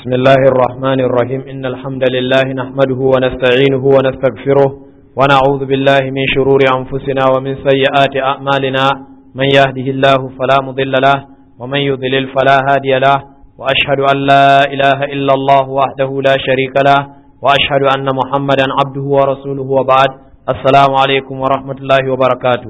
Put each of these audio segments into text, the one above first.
بسم الله الرحمن الرحيم إن الحمد لله نحمده ونستعينه ونستغفره ونعوذ بالله من شرور أنفسنا ومن سيئات أعمالنا من يهده الله فلا مضل له ومن يضلل فلا هادي له وأشهد أن لا إله إلا الله وحده لا شريك له وأشهد أن محمدا عبده ورسوله وبعد السلام عليكم ورحمة الله وبركاته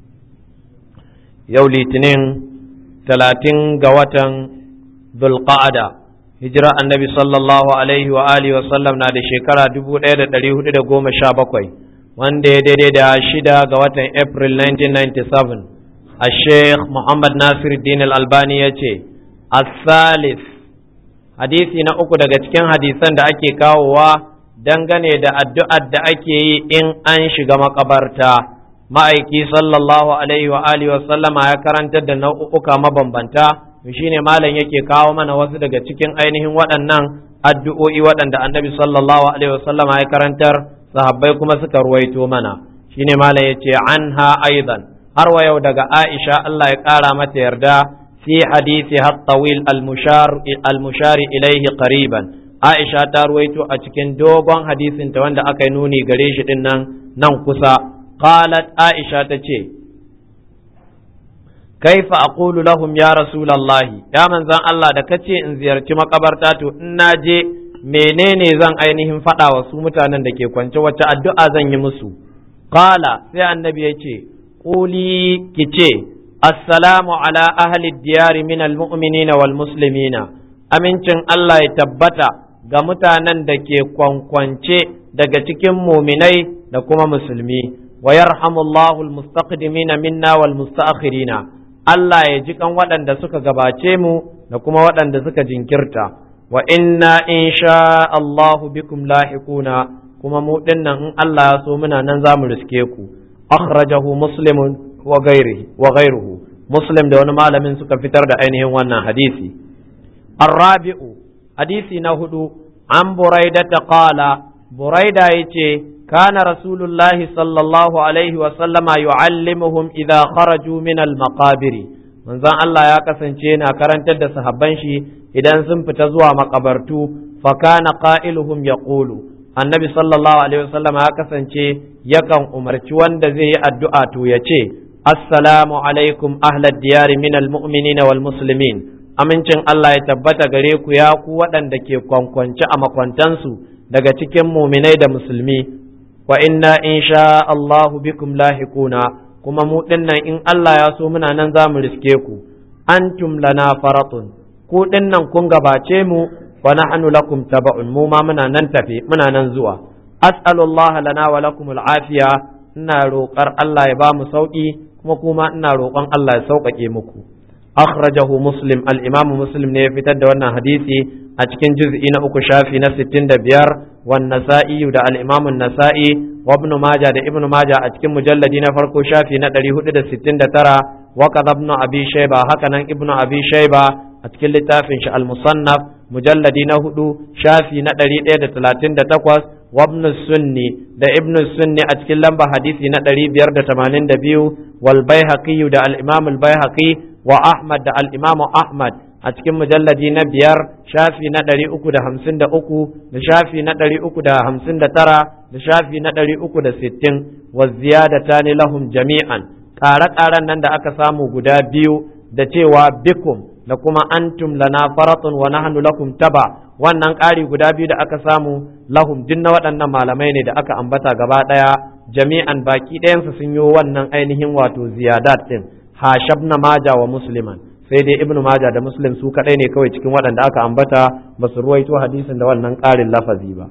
يولي تنين 30 ga watan Dhul-Qa'ada hijira annabi sallallahu alaihi wa alihi wa sallam na da shekara 1417 wanda ya daidai da 6 ga watan April 1997 al-Sheikh Muhammad Nasiruddin al-Albani ya ce as-salis hadisi na uku daga cikin hadisan da ake kawowa dangane da addu'ar da ake yi in an shiga makabarta ma'aiki sallallahu alaihi wa alihi wa sallama ya karantar da nau'uka mabambanta shine malam yake kawo mana wasu daga cikin ainihin waɗannan addu'o'i waɗanda annabi sallallahu alaihi wa sallama ya karantar sahabbai kuma suka ruwaito mana shine malam yace anha aidan har wa yau daga Aisha Allah ya ƙara mata yarda fi hadisi at-tawil al-mushar ilayhi qariban Aisha ta ruwaito a cikin dogon hadisin ta wanda aka yi nuni gare shi din nan kusa qalat Aisha tace kaifa aqulu lahum ya rasulullahi ya manzan Allah da kace in ziyarci makabarta to in naje menene zan ainihin faɗa wa su mutanen da ke kwance wacce addu'a zan yi musu qala sai annabi yace quli kice assalamu ala ahli diyari min almu'minina wal muslimina amincin Allah ya tabbata ga mutanen da ke kwankwance daga cikin muminai da kuma musulmi wa yarhamullahu almustaqdimina minna wal mustaakhirina Allah ya ji kan waɗanda suka gabace mu da kuma waɗanda suka jinkirta wa inna insha Allahu bikum lahiquna kuma mu dinnan in Allah ya so muna nan zamu riske ku akhrajahu muslimun wa ghayruhu muslim da wani malamin suka fitar da ainihin wannan hadisi arrabi'u hadisi na hudu an buraida ta qala buraida yace كان رسول الله صلى الله عليه وسلم يعلمهم إذا خرجوا من المقابر من ذا الله يا كسنچينا كرنتر da sahabban shi idan sun fita zuwa makabartu fa kana qailuhum yaqulu annabi sallallahu alaihi wasallam ya kasance yakan umarci wanda zai yi addu'a to yace assalamu alaikum ahlad diyari min almu'minina wal muslimin amincin Allah ya tabbata gare ku ya ku waɗanda ke kwankwance a makwantansu daga cikin muminai da musulmi wa inna insha Allahu bikum lahiquna kuma mu dinnan in Allah ya so muna nan zamu riske ku antum lana faratun ku dinnan kun gabace mu wa nahnu lakum taba'un mu ma muna nan tafe muna nan zuwa as'alullah lana wa lakum al'afiya ina roƙar Allah ya ba mu sauki kuma ina roƙon Allah ya sauƙaƙe muku akhrajahu muslim al-imam muslim ne ya fitar da wannan hadisi a cikin juz'i na 3 shafi na 65 wan nasa'i da al-imam an-nasa'i wa ibn majah da ibn majah a cikin mujalladi na farko shafi na 469 wa kadha ibn abi shayba haka nan ibn abi shayba a cikin littafin shi al-musannaf mujalladi na 4 shafi na 138 wa ibn sunni da ibn sunni a cikin lamba hadisi na 582 wal baihaqi da al-imam al-baihaqi wa ahmad da al-imam ahmad a cikin mujalladi na 5 shafi na 353 da shafi na 359 da shafi na 360 wa ziyadatani lahum jami'an ƙare-ƙaren nan da aka samu guda biyu da cewa bikum da kuma antum lana faratun wa nahnu lakum taba wannan ƙari guda biyu da aka samu lahum din na waɗannan malamai ne da aka ambata gaba ɗaya jami'an baki ɗayansu sun yi wannan ainihin wato ziyadat din hashabna maja wa musliman sai dai ibnu maja da muslim su kadai ne kawai cikin waɗanda aka ambata ba su ruwaito hadisin da wannan ƙarin lafazi ba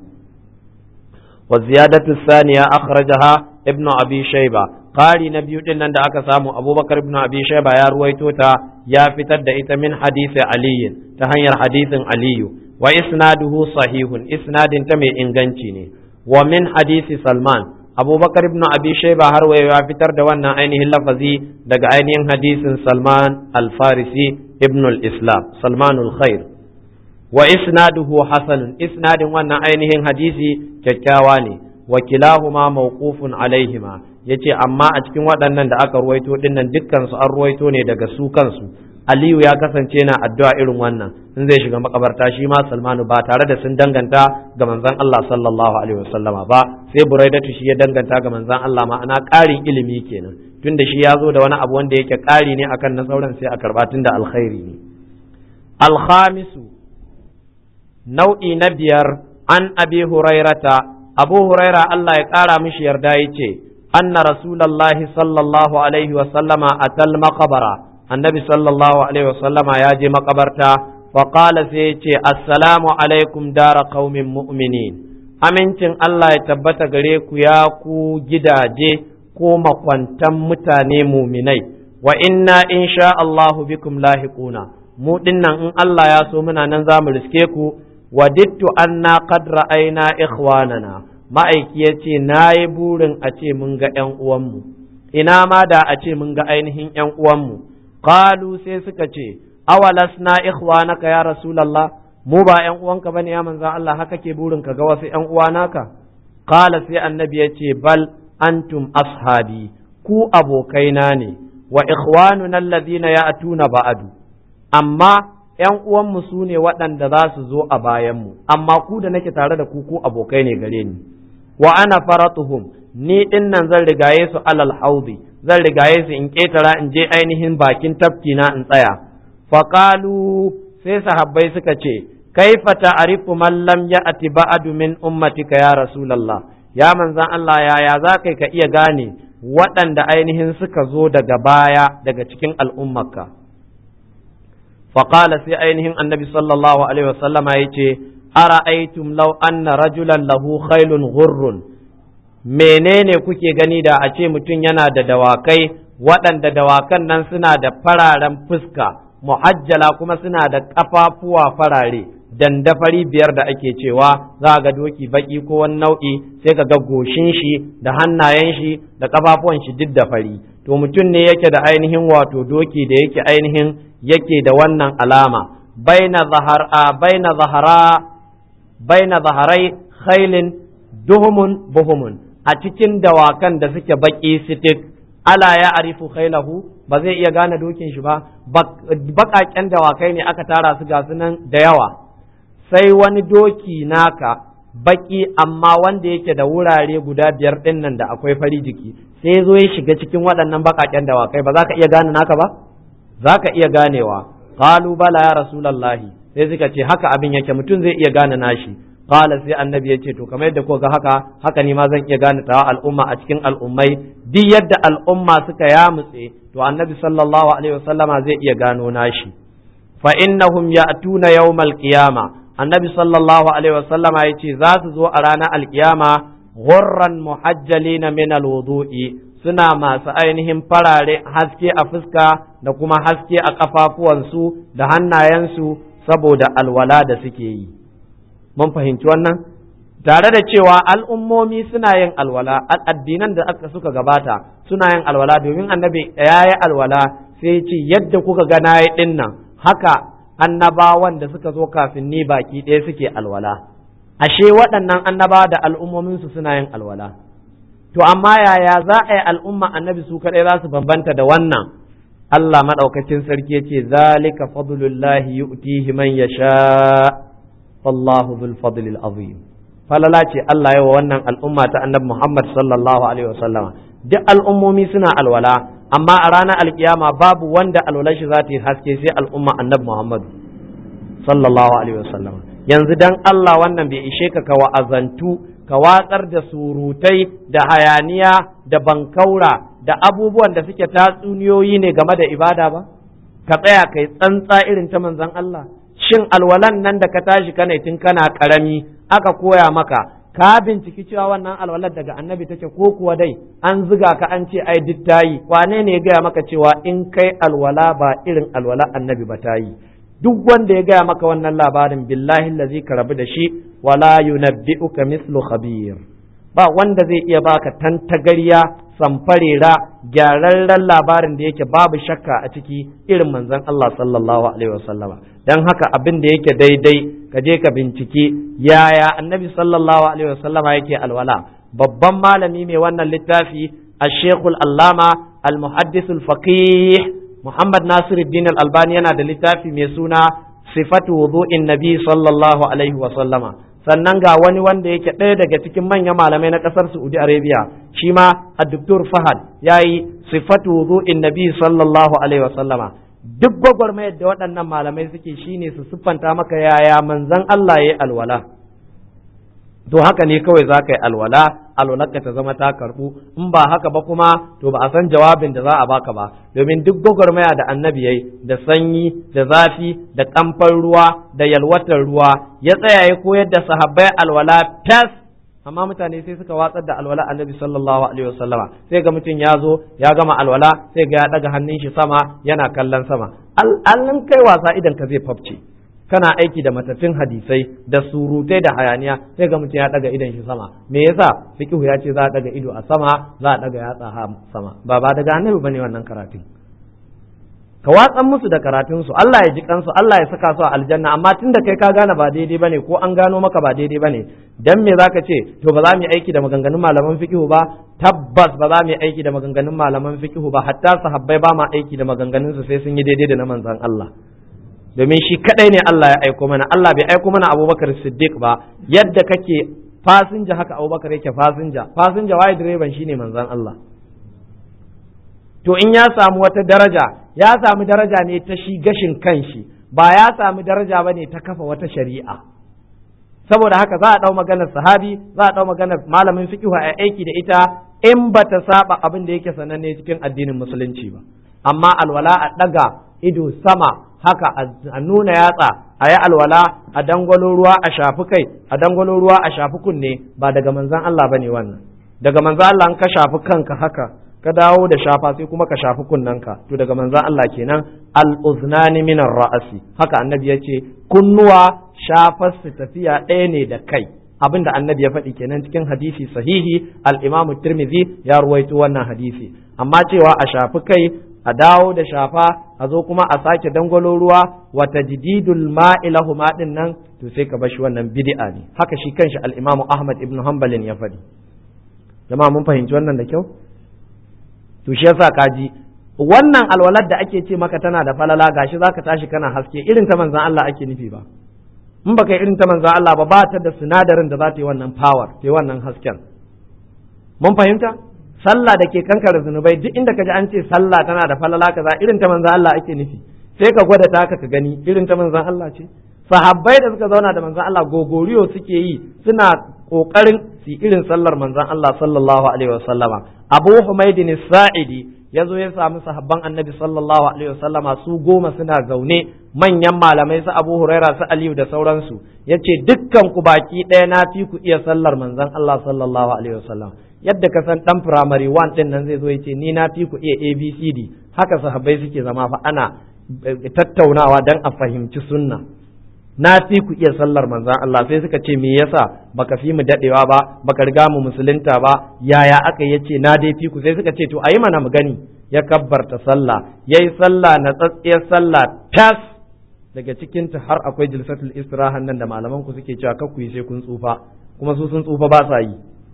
wa ziyadatu thaniya akhrajaha ibnu abi shayba ƙari na biyu din nan da aka samu abubakar ibnu abi shayba ya ruwaito ta ya fitar da ita min hadisi aliyin ta hanyar hadisin aliyu wa isnaduhu sahihun isnadin ta mai inganci ne wa min hadisi salman abubakar ibn abi shayba har wayo ya fitar da wannan ainihin lafazi daga ainihin hadisin salman al-farisi ibn al-islam salman al-khair wa isnaduhu hasan isnadin wannan ainihin hadisi kyakkyawa ne wa kilahuma mawqufun alaihima yace amma a cikin waɗannan da aka ruwaito dinnan dukkan su an ruwaito ne daga su kansu Aliyu ya kasance na addu'a irin wannan in zai shiga makabarta, shi ma Salmanu, ba tare da sun danganta ga manzon Allah sallallahu alaihi wasallama ba, sai Buraidatu shi ya danganta ga manzon Allah, ma'ana ƙarin ilimi kenan, tunda shi ya zo da wani abu wanda yake ƙari ne akan na sauran sai a karɓa tunda alkhairi ne. Alkhamisu, nau'i na biyar, an Abi Hurairata, Abu Huraira Allah ya ƙara mishi yarda yace anna Rasulullahi sallallahu alaihi wasallama atal maqbara, annabi sallallahu alaihi wasallama ya je makabarta, faƙala sai ya ce assalamu alaikum dara qaumin mu'minin, amincin Allah ya tabbata gare ku ya ku gidaje ko makwantan mutane muminai, wa inna insha Allahu bikum lahiquna, mu dinnan in Allah ya so muna nan za mu riske ku, wadittu anna qad ra'ayna ikhwanana, ma'aiki ya ce na yi burin a ce mun ga ’yan uwanmu, ina ma da a ce mun ga ainihin ’yan uwanmu. Qalu sai suka ce, awalasna ikhwanaka ya Rasulallah, mu ba ’yan uwanka bane ya manzan Allah, haka ke burin ka ga wasu ’yan uwanaka? Qala sai annabi ya ce, bal antum ashabi, ku abokaina ne, wa ikhwanuna alladhina ya'tuna ba'du, amma ’yan uwanmu su ne waɗanda za su zo a bayanmu, amma ku da nake tare da ku abokai ne gare ni. Wa ana faratuhum, ni ɗin nan zan rigaye su alal haudi, zan rigaye su in ƙetara in je ainihin bakin tafki na in tsaya. Faƙalu sai sahabbai suka ce, kaifa ta'rifu man lam ya'ti ba'du min ummatika ya Rasulullah, ya manzan Allah yaya za kai ka iya gane waɗanda ainihin suka zo daga baya daga cikin al'ummarka. Faƙala sai ainihin annabi sallallahu alaihi wasallama ya ce, ara'aytum law anna rajulan lahu khailun ghurrun, menene kuke gani da a ce mutum yana da dawakai waɗanda dawakan nan suna da fararen fuska muhajjala kuma suna da ƙafafuwa farare, dandafari biyar da ake cewa, za ga doki baki ko wani nau'i sai ka ga goshin shi da hannayen shi da ƙafafuwan shi duk da fari, to mutum ne yake da ainihin wato doki da yake ainihin yake da wannan alama, baina zaharai khailin duhumun buhumun, a cikin dawakan da suke baki sitik, ala ya arifu khailahu, ba zai iya gane dokin shi ba, baƙaƙen dawakai ne aka tara su ga sunan da yawa, sai wani doki naka baki amma wanda yake da wurare guda biyar ɗin nan da akwai fari jiki, sai zo ya shiga cikin waɗannan baƙaƙen dawakai, ba za ka iya gane naka ba? Za ka iya ganewa. Qalu bala ya Rasulallahi, sai suka ce haka abin yake, mutum zai iya gane nashi. Qala sai annabi ya ce to kamar yadda ko ga haka ni ma zan iya gane tawa al'umma a cikin al'ummai, duk yadda al'umma suka yamutse to annabi sallallahu alaihi wasallama zai iya gano nashi. Fa innahum ya'tuna yawmal qiyama, annabi sallallahu alaihi wasallama ya ce za su zo a ranar alkiyama ghurran muhajjalina min alwudu'i, suna masu ainihin farare haske a fuska da kuma haske a kafafuwansu da hannayensu saboda alwala da suke yi. Mun fahimci wannan? Tare da cewa al'ummomi suna yin alwala, addinan da aka suka gabata suna yin alwala, domin annabi ya yi alwala sai ce yadda kuka ga na yi ɗin nan haka annabawan da suka zo kafin ni baki ɗaya suke alwala. Ashe waɗannan annabawa da al'ummominsu suna yin alwala. To amma yaya za a yi al'umma annabi su kaɗai za su bambanta da wannan? Allah maɗaukacin sarki ya ce, zalika fadlullahi yu'tihi man yasha, wallahu dhul fadlil azim. Falala ce Allah ya wa wannan al'umma ta annabi Muhammad sallallahu alaihi wasallama. Duk al'ummomi suna alwala, amma a ranar alkiyama babu wanda alwalar shi za ta yi haske sai al'umma annabi Muhammad sallallahu alaihi wasallama. Yanzu dan Allah wannan bai ishe ka wa'azantu, ka watsar da surutai da hayaniya da bankaura da abubuwan da suke tatsuniyoyi ne game da ibada ba? Ka tsaya kai tsantsa irin ta manzon Allah. Shin alwalan nan da ka tashi kana tun kana karami aka koya maka, ka binciki cewa wannan alwalar daga annabi take ko kuwa dai an ziga ka an ce ai duk tayi? Wane ne ya gaya maka cewa in kai alwala ba irin alwala annabi ba tayi? Duk wanda ya gaya maka wannan labarin billahi allazi ka rabu da shi, wala yunabbi'uka mislu khabir. Ba wanda zai iya baka tantagariya, samfarera, gyararren labarin da yake babu shakka a ciki irin manzon Allah sallallahu alaihi wasallama. Dan haka abin da yake daidai ka je ka bincike yaya annabi sallallahu alaihi wasallama yake alwala. Babban malami mai wannan littafi Al-Sheikhul Allama Al-Muhaddis Al-Faqih Muhammad Nasiruddin Al-Albani yana da littafi mai suna Sifatu wudu'in Nabi sallallahu alaihi wa sallama. Sannan ga wani wanda yake ɗaya daga cikin manyan malamai na ƙasar Saudi Arabia, shi ma Dr. Fahad yayi Sifatu wudu'in Nabi sallallahu alaihi wa sallama. Duk gwagwarmayar da waɗannan malamai suke shine su siffanta maka yaya manzon Allah yayi alwala. To haka ne kawai za ka yi alwalarka ta zama ta karɓu, in ba haka ba kuma to ba a san jawabin da za a baka ba, domin duk gwagwarmaya da annabi yayi da sanyi da zafi da kamfan ruwa da yalwatar ruwa ya tsaya ya koyar da sahabbai alwala tas, amma mutane sai suka watsar da alwala annabi sallallahu alaihi wasallama. Sai ga mutum ya zo ya gama alwala sai ga ya daga hannun shi sama yana kallon sama, al'an kai wasa idan ka zai fafce. Kana aiki da matattun hadisai da surutai da hayaniya sai ga mutum ya daga idon shi sama. Me yasa? Fiqhu ya ce za a daga ido a sama, za a daga yatsa sama. Ba daga annabi bane wannan karatun. Ka watsan musu da karatun su, Allah ya ji kansu, Allah ya saka su a aljanna, amma tunda kai ka gane ba daidai bane ko an gano maka ba daidai bane, dan me zaka ce to ba za mu yi aiki da maganganun malaman fiqhu ba? Tabbas ba za mu yi aiki da maganganun malaman fiqhu ba, hatta sahabbai ba ma aiki da maganganun su sai sun yi daidai da na manzon Allah. Domin shi kadai ne Allah ya aiko mana. Allah bai aiko mana Abubakar Siddiq ba, yadda kake fasinja haka Abubakar yake fasinja waye direban shine manzon Allah. To in ya samu wata daraja, ya samu daraja ne ta shi gashin kanshi, ba ya samu daraja bane ta kafa wata shari'a. Saboda haka za a dau maganar sahabi, za a dau maganar malamin fiqh a aiki da ita in bata saba abin da yake sananne cikin addinin musulunci ba. Amma alwala a daga ido sama haka a nuna yatsa a yi alwala a dangwalo ruwa a shafi kai a dangwalo ruwa a shafi kunne, ba daga manzan Allah bane wannan. Daga manzan Allah in ka shafi kanka haka ka dawo da shafa sai kuma ka shafi kunnanka, to daga manzan Allah kenan. Al-uznani min ar-ra'si, haka annabi yace kunnuwa shafar su tafiya ɗaya ne da kai, abinda annabi ya faɗi kenan cikin hadisi sahihi. Al-Imam Tirmidhi ya ruwaito wannan hadisi. Amma cewa a shafi kai a dawo da shafa a zo kuma a sake dangwalo ruwa wa tajdidul ma'i lahum din nan, to sai ka bashi wannan bid'a ne. Haka shi kanshi al-Imam Ahmad ibn Hanbal ya faɗi. Jama'a mun fahimci wannan da kyau? To shi yasa kaji wannan alwalar da ake ce maka tana da falala, gashi zaka tashi kana haske, irin ta manzon Allah ake nufi ba. In baka irin ta manzon Allah ba ta da sinadarin da za ta yi wannan power, ta yi wannan hasken. Mun fahimta? Sallah da ke kankare zunubai, duk inda ka ji an ce sallah tana da falala kaza, irin ta manzon Allah ake nufi. Sai ka gwada taka ka gani irin ta manzon Allah ce. Sahabbai da suka zauna da manzon Allah gogoriyo suke yi, suna kokarin su irin sallar manzon Allah sallallahu alaihi wasallama. Abu Humaydin Sa'idi ya zo ya samu sahabban Annabi sallallahu alaihi wasallama su 10 suna zaune, manyan malamai su Abu Huraira su Aliyu da sauransu. Yace dukkan ku baki ɗaya na fi ku iya sallar manzon Allah sallallahu alaihi wasallam. Yadda ka san dan primary 1 din nan zai zo yace ni na fi ku iya ABCD, haka sahabbai suke zama fa ana tattaunawa dan a fahimci sunna. Na fi ku iya sallar manzon Allah. Sai suka ce me yasa baka fi mu dadewa ba, baka riga mu musulunta ba, yaya aka yace na dai fi ku. Sai suka ce to ayi mana mu gani. Ya kabbarta sallah, yayi sallah na tsatsiyar sallah tas, daga cikin ta har akwai jilsatul istirahan nan da malaman ku suke cewa kakku yi sai kun tsufa, kuma su sun tsufa ba sa yi.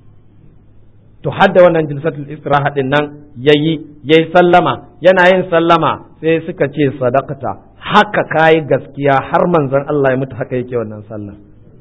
To hadda wannan jilsatul istiraha din nan yayi sallama, yana yin sallama sai suka ce sadaqata, haka kai gaskiya, har manzon Allah ya mutu haka yake wannan sallah.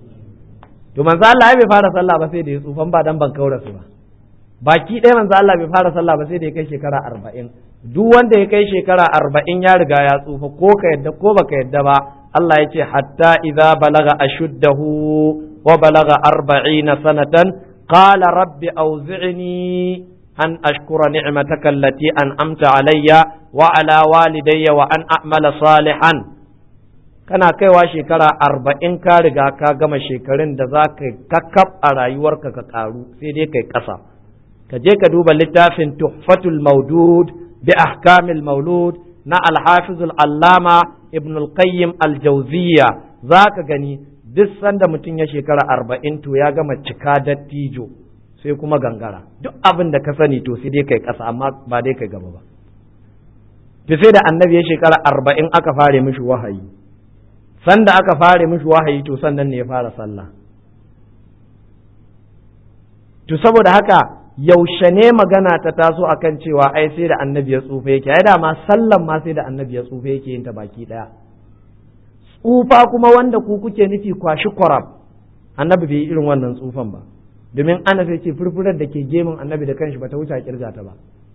To manzon Allah bai fara sallah ba sai da ya tsufan, ba dan ban kaura su ba. Baki ɗaya manzon Allah bai fara sallah ba sai da ya kai shekara 40. Duk wanda ya kai shekara 40 ya riga ya tsufa, ko ka yadda ko baka yadda ba. Allah ya ce hatta idza balaga ashuddahu wa balaga 40 sanatan قال رب أوزعني أن أشكر نعمتك التي أنعمت علي وعلى والدي وأن أعمل صالحا. kana kaiwa shekara 40 ka riga ka gama shekarun da za ka kakkab a rayuwarka ka karu, sai dai kai ƙasa. Ka je ka duba littafin Tuhfatul Mawdud bi Ahkamil Mawlud na Al-Hafiz Al-Allama Ibn Al-Qayyim Al-Jawziyya, za ka gani duk sanda mutum ya shekara 40 to ya gama cika dattijo, sai kuma gangara. Duk abin da ka sani to sai dai kai ƙasa, amma ba dai kai gaba ba. To sai da annabi ya shekara 40 aka fare mishi wahayi. Sanda aka fare mishi wahayi to sannan ne ya fara sallah. To saboda haka yaushe ne magana ta taso akan cewa ai sai da annabi ya tsufa yake, ai da ma sallan ma sai da annabi ya tsufa yake yin ta baki daya. Tsufa kuma wanda ku kuke nufi kwashi kwarab, annabi bai yi irin wannan tsufan ba, domin Anas ya ce furfurar da ke gemun annabi da kanshi bata wuce a kirga ta ba.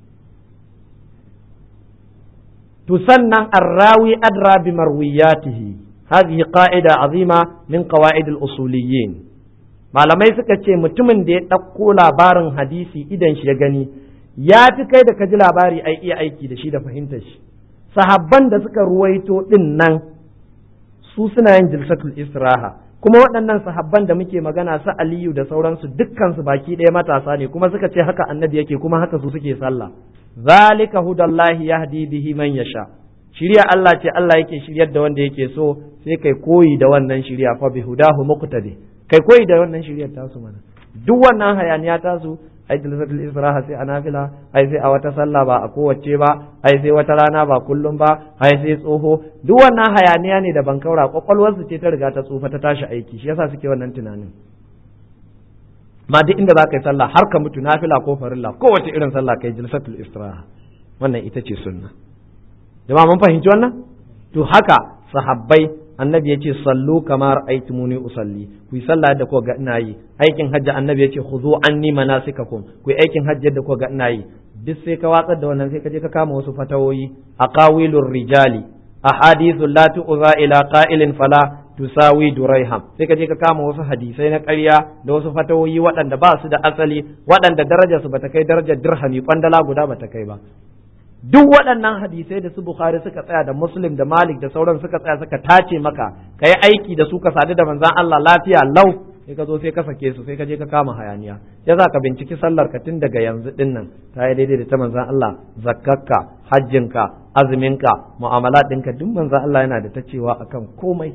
To sannan arrawi adra bi marwiyatihi, hadhihi qa'ida azima min qawaid al-usuliyyin. Malamai suka ce mutumin da ya ɗauko labarin hadisi idan shi ya gani ya fi kai da ka ji labari ai iya aiki da shi da fahimtar shi. Sahabban da suka ruwaito din nan su suna yin jilsatul istiraha, kuma waɗannan sahabban da muke magana su Aliyu da sauransu dukkansu baki ɗaya matasa ne, kuma suka ce haka annabi yake, kuma haka su suke sallah. Zalika hudallahi yahdi bihi man yasha. Shiriya Allah ce Allah yake shiryar da wanda yake so, sai kai koyi da wannan shiriya, fa bi hudahu muqtadi. Kai koyi da wannan shiryar tasu mana. Duk wannan hayaniya tasu, ai jilsatul istiraha sai a nafila, ai sai a wata sallah ba a kowace ba, ai sai wata rana ba kullum ba, ai sai tsoho, duk wannan hayaniya ne da bankaura, kwakwalwarsu ce ta riga ta tsufa ta tashi aiki, shi yasa suke wannan tunanin. Ma duk inda za ka yi sallah har ka mutu nafila ko farilla, kowace irin sallah kai jilsatul istiraha, wannan ita ce sunna. Jama'a mun fahimci wannan? To haka sahabbai annabi ya ce sallu kamar aitumuni usalli, ku yi sallah yadda kuka ga ina yi. Aikin hajji annabi ya ce khudhu anni manasikakum, ku yi aikin hajji yadda kuka ga ina yi. Duk sai ka watsar da wannan sai ka je ka kama wasu fatawoyi, aqawilur rijali, ahadithu la tu'za ila qa'ilin fala tusawi duraiham, sai ka je ka kama wasu hadisai na ƙarya da wasu fatawoyi waɗanda ba su da asali, waɗanda darajar su bata kai darajar dirhami kwandala guda bata kai ba. Duk waɗannan hadisai da su Bukhari suka tsaya da Muslim da Malik da sauran suka tsaya suka tace maka, ka yi aiki da su ka sadu da manzan Allah lafiya lau, sai ka zo sai ka sake su sai ka je ka kama hayaniya. Ya za ka binciki sallar ka tun daga yanzu din nan ta yi daidai da ta manzan Allah, zakkarka, hajjinka, azuminka, mu'amala ɗinka, duk manzan Allah yana da ta cewa akan komai.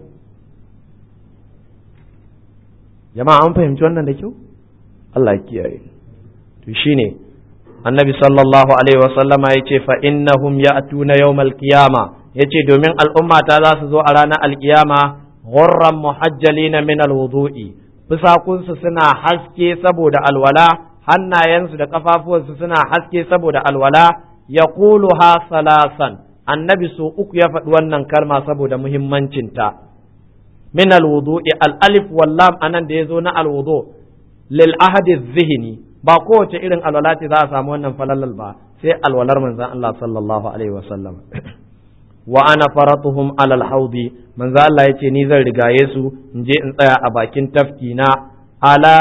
Jama'a an fahimci wannan da kyau? Allah ya kiyaye. To shine annabi sallallahu alaihi wasallama ya ce fa innahum ya'tuna yawmal qiyama, yace domin al'ummata za su zo a ranar alkiyama ghurran muhajjalina min alwudu'i, fusakunsu suna haske saboda alwala, hannayensu da kafafuwansu suna haske saboda alwala. Yaquluha salasan, annabi so uku ya faɗi wannan kalma saboda muhimmancinta. Min alwudu'i, al-alif wal lam anan da yazo na alwudu lil ahadi dhihni, ba kowace irin alwala ce za a samu wannan falalal ba, sai alwalar manzon Allah sallallahu alaihi wasallam. Wa ana faratuhum alal haudi, manzon Allah yace ni zan rigaye su in je in tsaya a bakin tafki na. Ala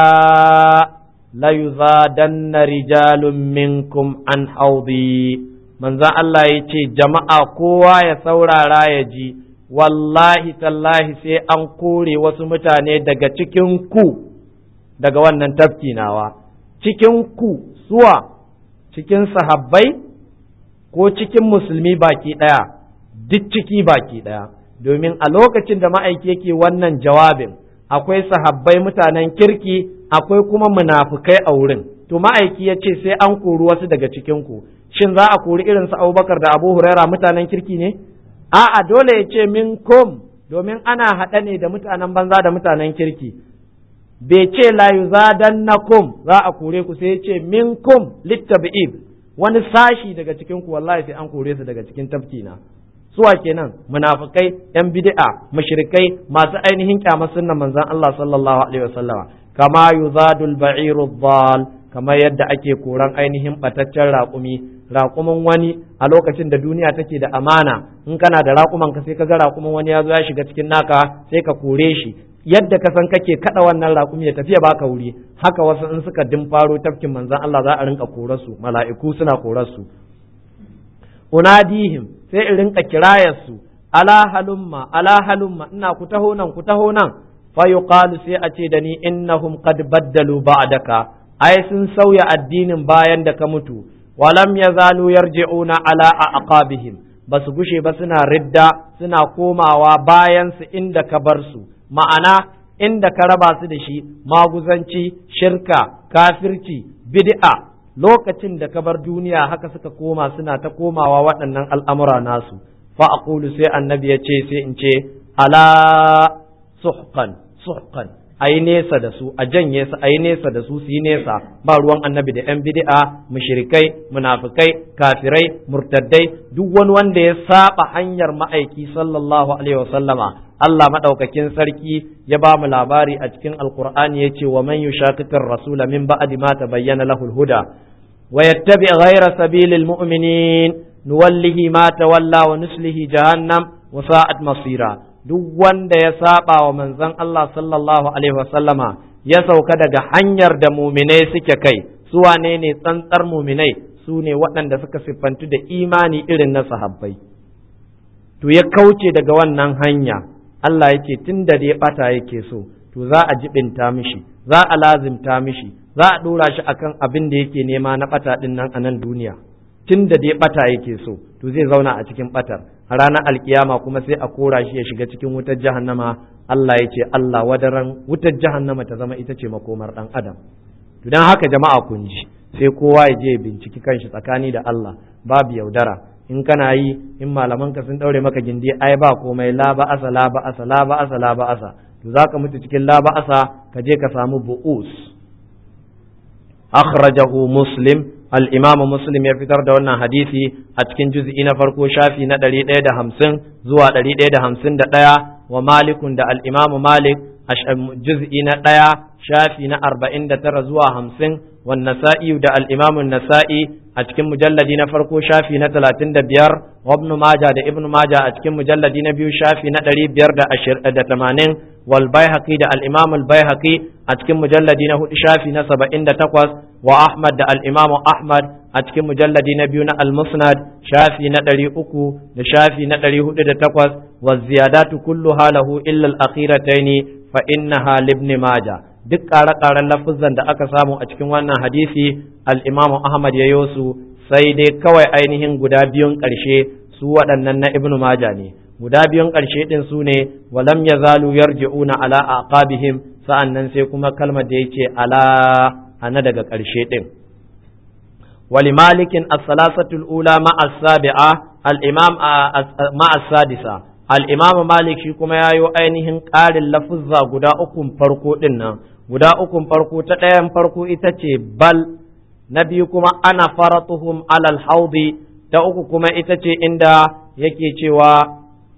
la yuzadanna rijalun minkum an haudi, manzon Allah yace jama'a kowa ya saurara ya ji, wallahi tallahi sai an kore wasu mutane daga cikin ku daga wannan tafki nawa. Cikin ku suwa, cikin sahabbai ko cikin musulmi baki ɗaya, duk ciki baki ɗaya, domin a lokacin da ma'aiki yake wannan jawabin akwai sahabbai mutanen kirki, akwai kuma munafukai a wurin. To ma'aiki ya ce sai an kori wasu daga cikin ku, shin za a kori irin su Abubakar da Abu Huraira mutanen kirki ne? A'a, dole ya ce minkum, domin ana haɗa ne da mutanen banza da mutanen kirki. Bai ce la yuzadannakum za a kore ku, sai ya ce minkum littabi'ib, wani sashi daga cikin ku wallahi sai an kore su daga cikin tafkina. Suwa kenan munafikai, yan bid'a, mushrikai, masu ainihin kyamar sunnan manzon Allah sallallahu alaihi wasallama. Kama yuzadul ba'iru dhal, kama yadda ake koran ainihin bataccen raƙumin wani a lokacin da duniya take da amana. In kana da raƙuman ka sai ka ga raƙumin wani ya zo ya shiga cikin naka sai ka kore shi, yadda ka san kake kada wannan raƙumi ya tafiya baka wuri, haka wasu in suka dimfaro tafkin manzon Allah za a rinka korarsu, mala'iku suna korarsu. Unadihim, sai in rinka kirayarsu, ala halumma, ina ku taho nan, fa yuqalu sai a ce da ni innahum qad baddalu ba'daka, ai sun sauya addinin bayan da ka mutu. Walam yazalu yarji'una ala aqabihim, basu gushe ba suna ridda, suna komawa bayan su inda ka bar su, ma'ana inda ka raba su da shi, maguzanci, shirka, kafirci, bid'a. Lokacin da ka bar duniya haka suka koma, suna ta komawa waɗannan al'amura nasu. Fa aqulu, sai annabi ya ce, sai in ce ala suhqan, suhqan ayi nesa da su, a janye su, ayi nesa da su, su yi nesa, ba ruwan annabi da yan bid'a, mushrikai, munafikai, kafirai, murtaddai, duk wani wanda ya saba hanyar ma'aiki sallallahu alaihi wasallama. Allah madaukakin sarki ya ba mu labari a cikin alqur'ani yace wa man yushaqiqir rasula min ba'di ma tabayyana lahu al-huda wa yattabi ghayra sabilil mu'minin nuwallihi ma tawalla wa nuslihi jahannam wa sa'at masira. Duk wanda ya saba wa manzon Allah sallallahu alaihi wasallama ya sauka daga hanyar da muminai suke kai, su wane ne tsantsar muminai? Su ne waɗanda suka siffantu da imani irin na sahabbai. To ya kauce daga wannan hanya, Allah yake tun da dai bata yake so, to za a jibinta mishi, za a lazimta mishi, za a ɗora shi akan abin da yake nema na bata ɗin nan a nan duniya. Tun da dai bata yake so, to zai zauna a cikin batar. A ranar alkiyama kuma sai a kora shi ya shiga cikin wutar jahannama. Allah ya ce Allah wadaran wutar jahannama ta zama ita ce makomar dan adam. To dan haka jama'a kun ji, sai kowa ya je binciki kanshi tsakani da Allah, babu yaudara. In kana yi, in malaman ka sun daure maka gindi, ai ba komai, la ba'asa la ba'asa la ba'asa la ba'asa, to zaka mutu cikin la ba'asa, ka je ka samu bu'us. Akhrajahu Muslim, al'imamu Muslim ya fitar da wannan hadisi a cikin juz'i na farko shafi na 150 zuwa 151, wa Malikun da al'imamu Malik juz'i na 1 shafi na 49 zuwa 50, wa Nasa'i da al'imamun Nasa'i a cikin mujalladi na farko shafi na 35, wa Ibn Majah da Ibn Majah a cikin mujalladi na biyu shafi na 580, wal Baihaqi da al-Imam al-Baihaqi a cikin mujalladi na 4 shafi na 78, wa Ahmad da al-Imam Ahmad a cikin mujalladi na biyu na al-Musnad shafi na 300 da shafi na 408, wa ziyadatu kulluha lahu illa al-akhiratayn fa innaha li Ibn Majah. Duk ƙare-ƙaren lafuzan da aka samu a cikin wannan hadisi al-Imam Ahmad ya yosu, sai dai kawai ainihin guda biyun ƙarshe su waɗannan na Ibn Majah ne. Guda biyun ƙarshe ɗin su ne walam yazalu yarji'una ala aqabihim, sa'annan sai kuma kalmar da yake ala ana daga ƙarshe ɗin. Wali malikin as-salasatul ula ma'a as-sabi'a al-imam ma'a as-sadisa. Al-imam Malik shi kuma yayo ainihin ƙarin lafuzza guda ukun farko ɗin nan. Guda ukun farko, ta ɗayan farko ita ce bal, na biyu kuma ana faratuhum alal haudi, ta uku kuma ita ce inda yake cewa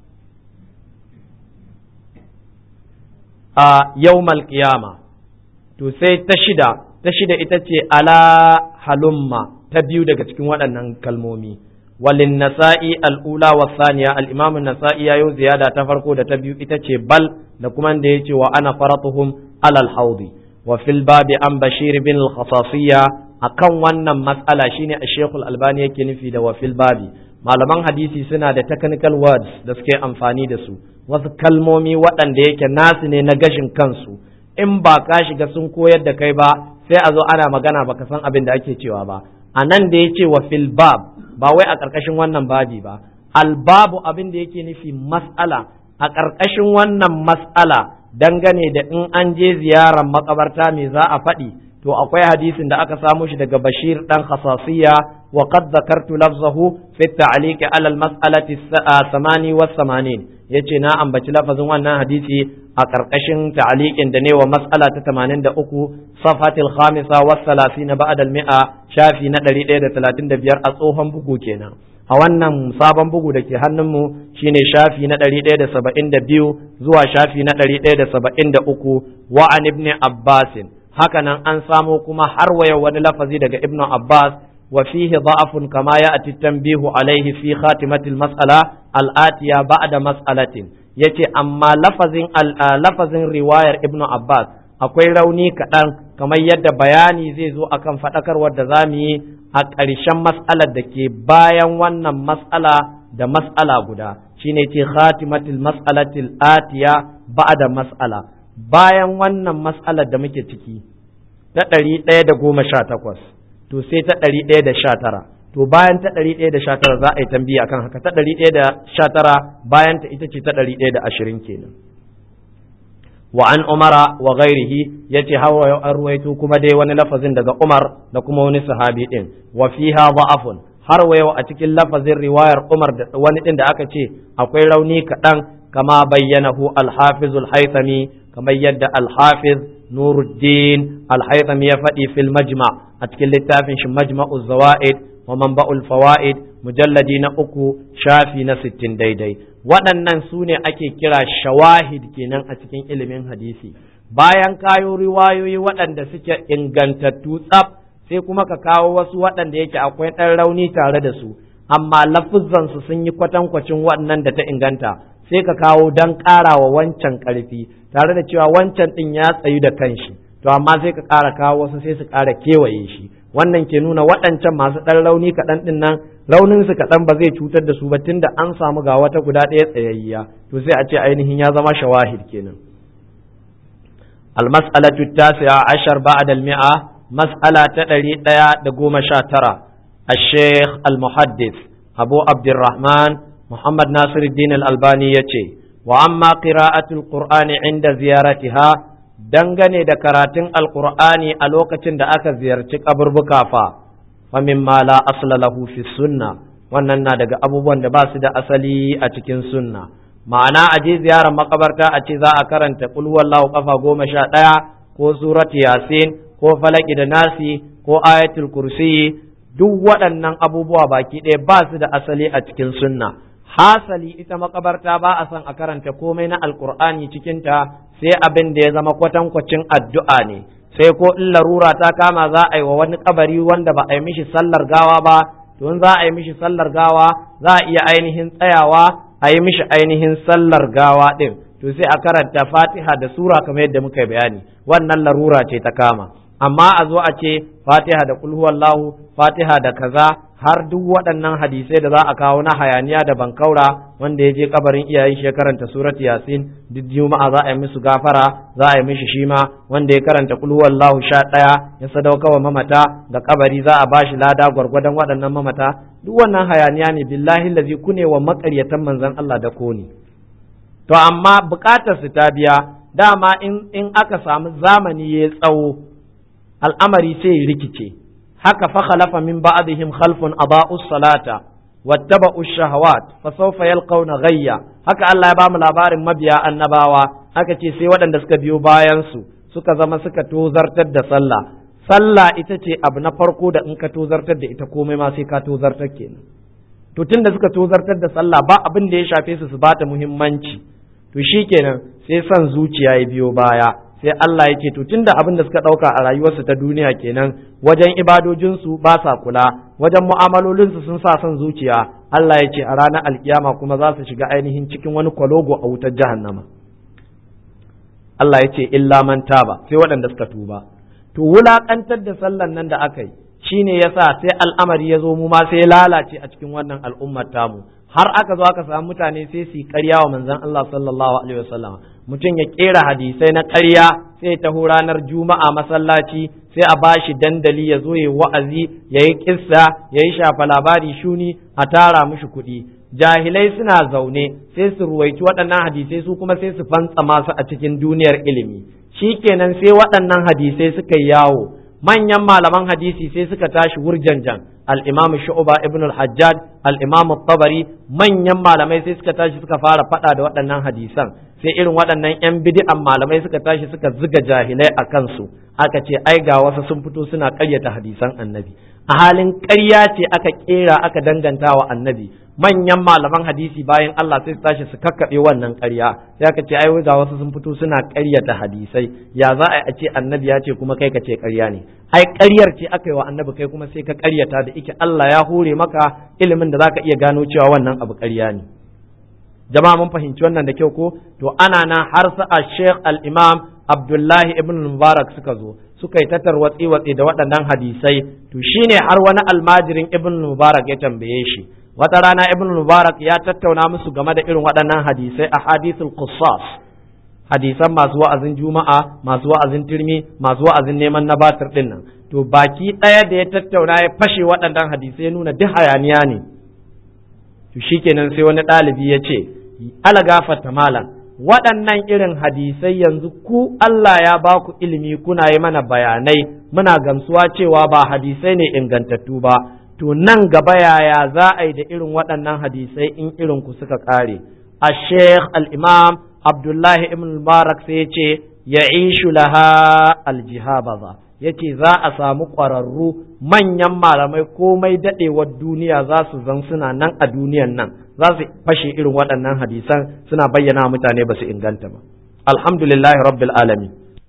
a yawmal qiyama. To sai ta shida ita ce ala halumma, ta biyu daga cikin waɗannan kalmomi. Walin nasa'i al'ula wa saniya, al'imamu nasa'i ya yi ziyada ta farko da ta biyu ita ce bal, da kuma da ya ce wa ana faratuhum alal haudi. Wa fil babi an Bashir bin al-Khasasiyya, akan wannan matsala shine a Sheikhul Albani yake nufi da wa fil babi. Malaman hadisi suna da technical words da suke amfani da su, wasu kalmomi waɗanda yake nasu ne na gashin kansu, in ba ka shiga sun koyar da kai ba sai a zo ana magana baka san abin da ake cewa ba. A nan da ya ce wa fil bab, ba wai a ƙarƙashin wannan babi ba, albabu abin da yake nufi mas'ala, a ƙarƙashin wannan mas'ala dangane da in an je ziyarar makabarta me za a faɗi, to akwai hadisin da aka samu shi daga Bashir dan Khasasiyya, wa qad zakartu lafzahu fi at-ta'liq ala al-mas'alati 88, yace na ambaci lafazin wannan hadisi a karkashin ta'liqin da ne wa mas'ala ta 83, safatil khamisa wa 30 ba'da al-mi'a, shafi na 135 a tsohon bugu kenan. A wannan sabon bugu da ke hannunmu shine shafi na 172 zuwa shafi na 173, wa an ibn Abbasin. Hakanan an samo kuma har waya wani lafazi daga Ibn Abbas, wa fihi da'afun kama ya'ti tanbihu alaihi fi khatimatil mas'ala al-atiya ba'da mas'alatin. Yace amma lafazin riwayar Ibn Abbas akwai rauni kaɗan, kamar yadda bayani zai zo akan faɗakarwar da zamu yi a ƙarshen mas'alar da ke bayan wannan mas'ala da mas'ala guda, shine ce khatimatil mas'alatil atiya ba'da mas'ala. Bayan wannan mas'alar da muke ciki ta 118, to sai ta 119, to bayan ta 119 za a yi tambiya akan haka. Ta 119 bayan ta ita ce ta 120 kenan. Wa an Umara wa ghairihi, yace hawa an ruwaito kuma dai wani lafazin daga Umar da kuma wani sahabi din, wa fiha da'afun, har wayo a cikin lafazin riwayar Umar da wani din da aka ce akwai rauni kaɗan, kama bayyanahu al-hafiz al-haythami kamar yadda al-hafiz nuruddin al-haythami ya faɗi fil majma' a cikin littafin shi majma'uz zawaid wa manba'ul fawaid mujalladi na 3 shafi na 60 daidai. waɗannan su ne ake kira shawahid kenan a cikin ilimin hadisi. Bayan kayo riwayoyi waɗanda suke ingantattu tsaf, sai kuma ka kawo wasu waɗanda yake akwai ɗan rauni tare da su, amma lafuzzansu sun yi kwatankwacin waɗannan da ta inganta, sai ka kawo don ƙara wa wancan ƙarfi, tare da cewa wancan ɗin ya tsayu da kanshi, to amma sai ka ƙara kawo wasu sai su ƙara kewaye shi. Wannan ke nuna waɗancan masu ɗan rauni kaɗan ɗin nan, rauninsu kaɗan ba zai cutar da su ba, tunda an samu ga wata guda ɗaya tsayayya, to sai a ce ainihin ya zama shawahid kenan. المسألة التاسعة عشر بعد المئة مسألة تدري دقوم شاترة الشيخ المحدث أبو عبد الرحمن محمد ناصر الدين الألباني يتي وأما قراءة القرآن عند زيارتها dangane da karatun alqur'ani a lokacin da aka ziyarci kaburbuka fa mimma la asla lahu fi sunna, wannan na daga abubuwan da ba su da asali a cikin sunna. Ma'ana a je ziyarar makabarta a ce za a karanta qul huwallahu kafa 11 ko surati yasin ko falaki da nasi ko ayatul kursi, duk waɗannan abubuwa baki ɗaya ba su da asali a cikin sunna. Hasali ita makabarta ba a son a karanta komai na alkur'ani cikinta, sai abin da ya zama kwatankwacin addu'a ne, sai ko in larura ta kama za a yi wa wani kabari wanda ba a yi mishi sallar gawa ba, to in za a yi mishi sallar gawa za a iya ainihin tsayawa a yi mishi ainihin sallar gawa ɗin, to sai a karanta fatiha da sura kamar yadda muka bayani, wannan larura ce ta kama. Amma a zo a ce fatiha da kul huwallahu, fatiha da kaza, har duk waɗannan hadisai da za a kawo na hayaniya da bankaura, wanda ya je kabarin iyayen shi ya karanta surat yasin, duk juma'a za a yi musu gafara, za a yi mishi shima, wanda ya karanta kul huwallahu 11 ya sadauka wa mamata da kabari za a bashi lada gwargwadon waɗannan mamata, duk wannan hayaniya ne billahi lazi kune wa makaryatan manzon Allah da koni. To amma bukatar su ta biya, dama in aka samu zamani ya tsawo al'amari sai ya rikice, haka fa khalafa min ba'dihim khalfun adaa'us salata wattaba'ush shahawat fa sawfa yalqawna ghayya. Haka Allah ya bamu labarin mabiya annabawa, aka ce sai waɗanda suka biyo bayan su suka zama suka tozartar da sallah. Sallah ita ce abu na farko da in ka tozartar da ita komai ma sai ka tozartar kenan. To tunda suka tozartar da sallah ba abin da ya shafe su bata muhimmanci, to shikenan sai son zuciya ya biyo baya, sai Allah ya ce to tunda abin da suka ɗauka a rayuwarsu ta duniya kenan, wajen ibadojinsu ba sa kula, wajen mu'amalolinsu sun sa son zuciya, Allah ya ce a ranar alkiyama kuma za su shiga ainihin cikin wani kwalogo a wutar jahannama. Allah ya ce illa man taba, sai waɗanda suka tuba. To wulaƙantar da sallan nan da aka yi shine yasa sai al'amari ya zo mu ma sai lalace a cikin wannan al'ummar tamu, har aka zo aka samu mutane sai su yi ƙarya wa manzon Allah sallallahu alaihi wasallam. Mutum ya kera hadisai na ƙarya sai ta ranar juma'a masallaci, sai a bashi dandali ya zo ya wa'azi, ya yi kissa, ya yi shafa labari shuni, a tara mushi kuɗi. Jahilai suna zaune sai su ruwaici waɗannan hadisai, su kuma sai su fantsama su a cikin duniyar ilimi. Shikenan sai waɗannan hadisai suka yi yawo, manyan malaman hadisi sai suka tashi wurjanjan, al-Imam Shu'ba ibn al-Hajjaj, al-Imam at-Tabari, manyan malamai sai suka tashi suka fara faɗa da waɗannan hadisan. Sai irin waɗannan 'yan bid'an malamai suka tashi suka ziga jahilai a kansu, aka ce ai ga wasu sun fito suna ƙaryata hadisan annabi, a halin ƙarya ce aka ƙera aka danganta wa annabi. Manyan malaman hadisi bayan Allah sai su tashi su kakkaɓe wannan ƙarya, sai aka ce ai ga wasu sun fito suna ƙaryata hadisai, ya za a ce annabi ya ce kuma kai ka ce ƙarya ne? Ai ƙaryar ce aka yi wa annabi, kai kuma sai ka ƙaryata, da ike Allah ya hore maka ilimin da zaka iya gano cewa wannan abu ƙarya ne. Jama'a mun fahimci wannan da kyau ko? To ana nan har sa Sheikh al-Imam Abdullahi ibn Mubarak suka zo suka yi tatar watsi da waɗannan hadisai, to shine har wani almajirin ibn Mubarak ya tambaye shi. Wata rana ibn Mubarak ya tattauna musu game da irin waɗannan hadisai, a hadithul qussas, hadisan masu wa'azin juma'a, masu wa'azin turmi, masu wa'azin neman na batir din nan. To baki ɗaya da ya tattauna ya fashe waɗannan hadisai, nuna duk hayaniya ne. To shikenan sai wani ɗalibi ya ce, ala gafarta malam, waɗannan irin hadisai yanzu ku Allah ya ba ku ilimi kuna yi mana bayanai, muna gamsuwa cewa ba hadisai ne ingantattu ba, to nan gaba yaya za a yi da irin waɗannan hadisai in irin ku suka ƙare? al-sheikh al-imam abdullahi ibn mubarak sai ya ce ya'ishu laha al-jihabaza yace za a samu ƙwararru manyan malamai komai daɗewar duniya za su zan suna nan a duniyan nan za su fashe irin waɗannan hadisan suna bayyana mutane ba su inganta ba alhamdulillahi rabbil alamin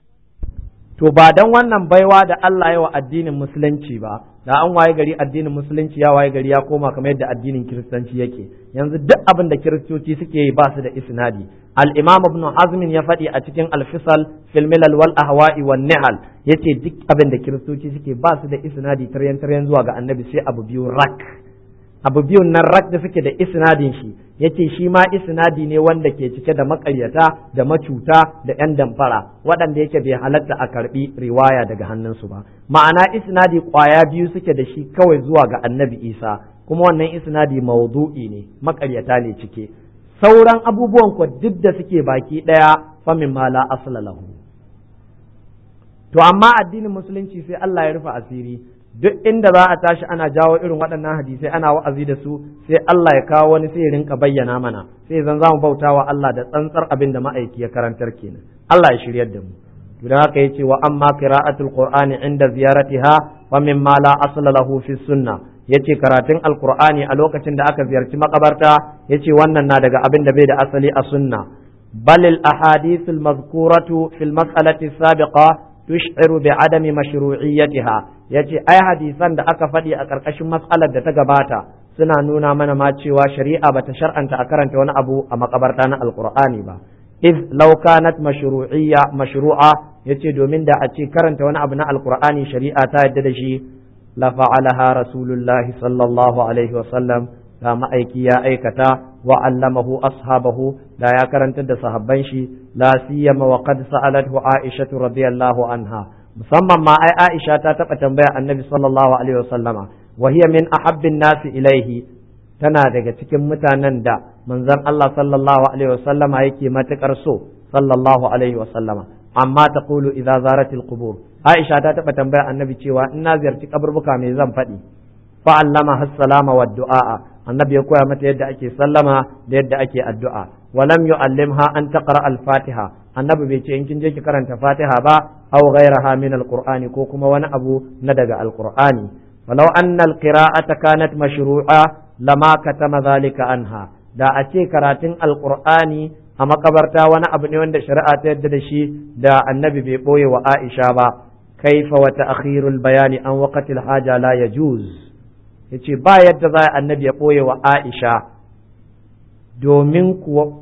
to ba dan wannan baiwa da Allah ya wa addinin musulunci ba da an waye gari addinin musulunci ya waye gari ya koma kamar yadda addinin kiristanci yake yanzu duk abin da kiristoci suke yi ba su da isnadi al-imam ibn hazm ya faɗi a cikin al-fisal fil milal wal ahwa'i wan nihal yace duk abin da kiristoci suke ba su da isnadi taryan zuwa ga annabi sai abu biyu rak abu biyun nan rak da suke da isnadin shi yace shi ma isnadi ne wanda ke cike da makaryata da macuta da yan damfara waɗanda yake bai halatta a karbi riwaya daga hannunsu ba ma'ana isnadi kwaya biyu suke da shi kawai zuwa ga annabi isa kuma wannan isnadi mawdu'i ne makaryata ne cike sauran abubuwan ko duk da suke baki daya famin ma la asla lahu to amma addinin musulunci sai Allah ya rufe asiri duk inda za a tashi ana jawo irin waɗannan hadisai ana wa'azi da su sai Allah ya kawo wani sai ya rinka bayyana mana sai zan zamu bautawa Allah da tsantsar abin da ma'aiki ya karantar kenan Allah ya shiryar da mu to dan haka yace wa amma qira'atul qur'ani inda ziyaratiha wa mimma la asla lahu fi sunnah yace karatun alqur'ani a lokacin da aka ziyarci makabarta yace wannan na daga abin da bai da asali a sunna bal al ahadith al mazkuratu fil mas'alati sabiqa tush'iru bi adami mashru'iyyatiha yace ai hadisan da aka faɗi a ƙarƙashin mas'alar da ta gabata suna nuna mana ma cewa shari'a bata shar'anta a karanta wani abu a makabarta na alqur'ani ba iz law kanat mashru'a yace domin da a ce karanta wani abu na alqur'ani shari'a ta yadda da shi la fa'alaha rasulullahi sallallahu alaihi wa sallam da ma'aiki ya aikata wa allamahu ashabahu da ya karantar da sahabban shi la siyama wa qad sa'alathu aisha radiyallahu anha musamman ma ai aisha ta taba tambaya annabi sallallahu alaihi wasallama wa hiya min ahabbin nasi ilaihi tana daga cikin mutanen da manzon Allah sallallahu alaihi wasallama yake matukar so sallallahu alaihi wasallama amma taqulu idza zaratil qubur aisha ta taba tambaya annabi cewa in na ziyarci kaburbuka me zan faɗi fa allama hassalama wa du'a annabi ya koya mata yadda ake sallama da yadda ake addu'a walam yu'allimha an taqra al-fatiha annabi bai ce in kin je ki karanta fatiha ba aw ghayraha min al-qur'ani ko kuma wani abu na daga al-qur'ani walau anna al-qira'ata kanat mashru'a lama katama zalika anha da a ce karatun al-qur'ani a makabarta wani abu ne wanda shari'a ta yadda da shi da annabi bai boye wa Aisha ba kaifa wa ta'khirul bayani an waqtil haja la yajuz yace ba yadda za annabi ya ɓoye wa Aisha domin kuwa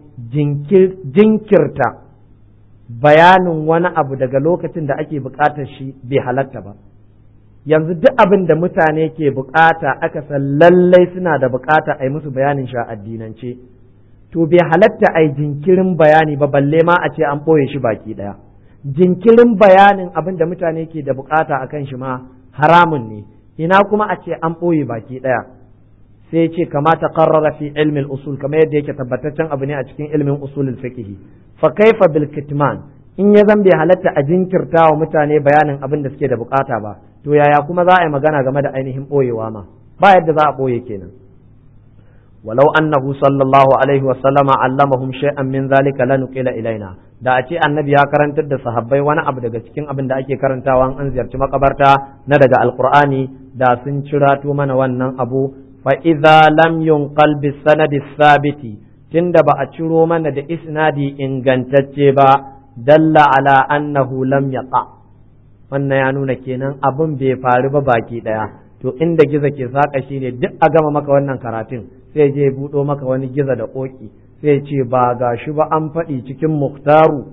jinkirta bayanin wani abu daga lokacin da ake buƙatar shi bai halatta ba yanzu duk abin da mutane ke buƙata aka san lallai suna da buƙata a yi musu bayanin shi a addinance to bai halatta a yi jinkirin bayani ba balle ma a ce an ɓoye shi baki ɗaya jinkirin bayanin abin da mutane ke da buƙata a kan shi ma haramun ne ina kuma a ce an ɓoye baki ɗaya sai ce kamata qarrara fi ilmin usul kamar yadda yake tabbataccen abu ne a cikin ilmin usulul fiqh fa kaifa bil kitman in ya zan bai halatta a jinkirta wa mutane bayanin abin da suke da bukata ba to yaya kuma za a yi magana game da ainihin ɓoyewa ma ba yadda za a ɓoye kenan walau annahu sallallahu alaihi wa sallama allamahum shay'an min zalika lanuqila ilaina da a ce annabi ya karantar da sahabbai wani abu daga cikin abin da ake karantawa an ziyarci makabarta na daga alqur'ani da sun cirato mana wannan abu fa idza lam yunqal bis sanadi sabiti tunda ba a ciro mana da isnadi ingantacce ba dalla ala annahu lam yaqa wannan ya nuna kenan abin bai faru ba baki daya to inda giza ke saka shine duk a gama maka wannan karatun sai je buɗo maka wani giza da ƙoƙi sai ce ba ga shi ba an faɗi cikin muhtaru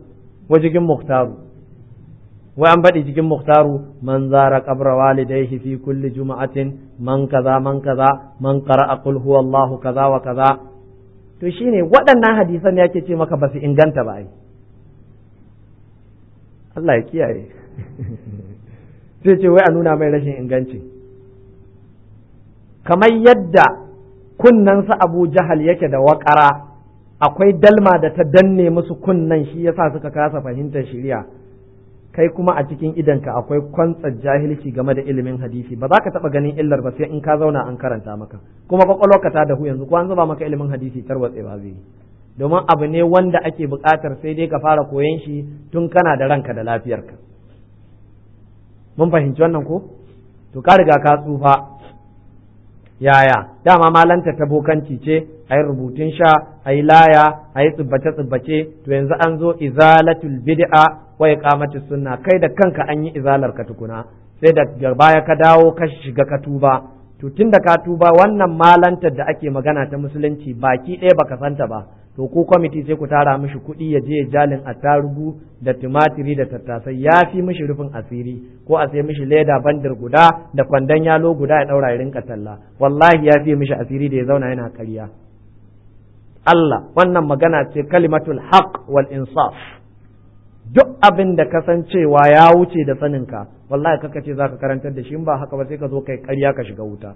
wai an faɗi cikin muhtaru man zara qabra walidayhi fi kulli juma'atin man kaza man qara'a qul huwallahu kaza wa kaza to shine waɗannan hadisan yake ce maka ba su inganta ba ai Allah ya kiyaye sai ce wai a nuna mai rashin inganci kamar yadda kunnansa Abu Jahal yake da waƙara akwai dalma da ta danne musu kunnan shi yasa suka kasa fahimtar shari'a kai kuma a cikin idanka akwai kwantsar jahilci game da ilimin hadisi ba za ka taɓa ganin illar ba sai in ka zauna an karanta maka kuma kwakwalwarka ta dahu yanzu ko an zuba maka ilimin hadisi tarwatse ba zai domin abu ne wanda ake buƙatar sai dai ka fara koyon shi tun kana da ranka da lafiyarka. Mun fahimci wannan ko? To ka riga ka tsufa, yaya dama malanta ta bokanci ce, a yi rubutun sha, a yi laya, a yi tsibbace-tsibbace, to yanzu an zo izalatul bid'a wa iqamatus sunna, kai da kanka an yi izalar ka tukuna, sai da baya ka dawo ka shiga ka tuba. To tun da ka tuba, wannan malantar da ake magana ta musulunci baki ɗaya baka santa ba, to ku kwamiti sai ku tara mishi kuɗi ya je jalin attarugu da tumatiri da tattasai, ya fi mishi rufin asiri, ko a sai mishi leda bandir guda da kwandon yalo guda ya ɗaura ya rinka talla, wallahi ya fi mishi asiri da ya zauna yana ƙarya. Allah, wannan magana ce kalimatul haqq wal insaf. Duk abin da kasancewa ya wuce da saninka, wallahi kaka ce zaka karantar da shi, in ba haka ba sai ka zo kai ƙarya ka shiga wuta.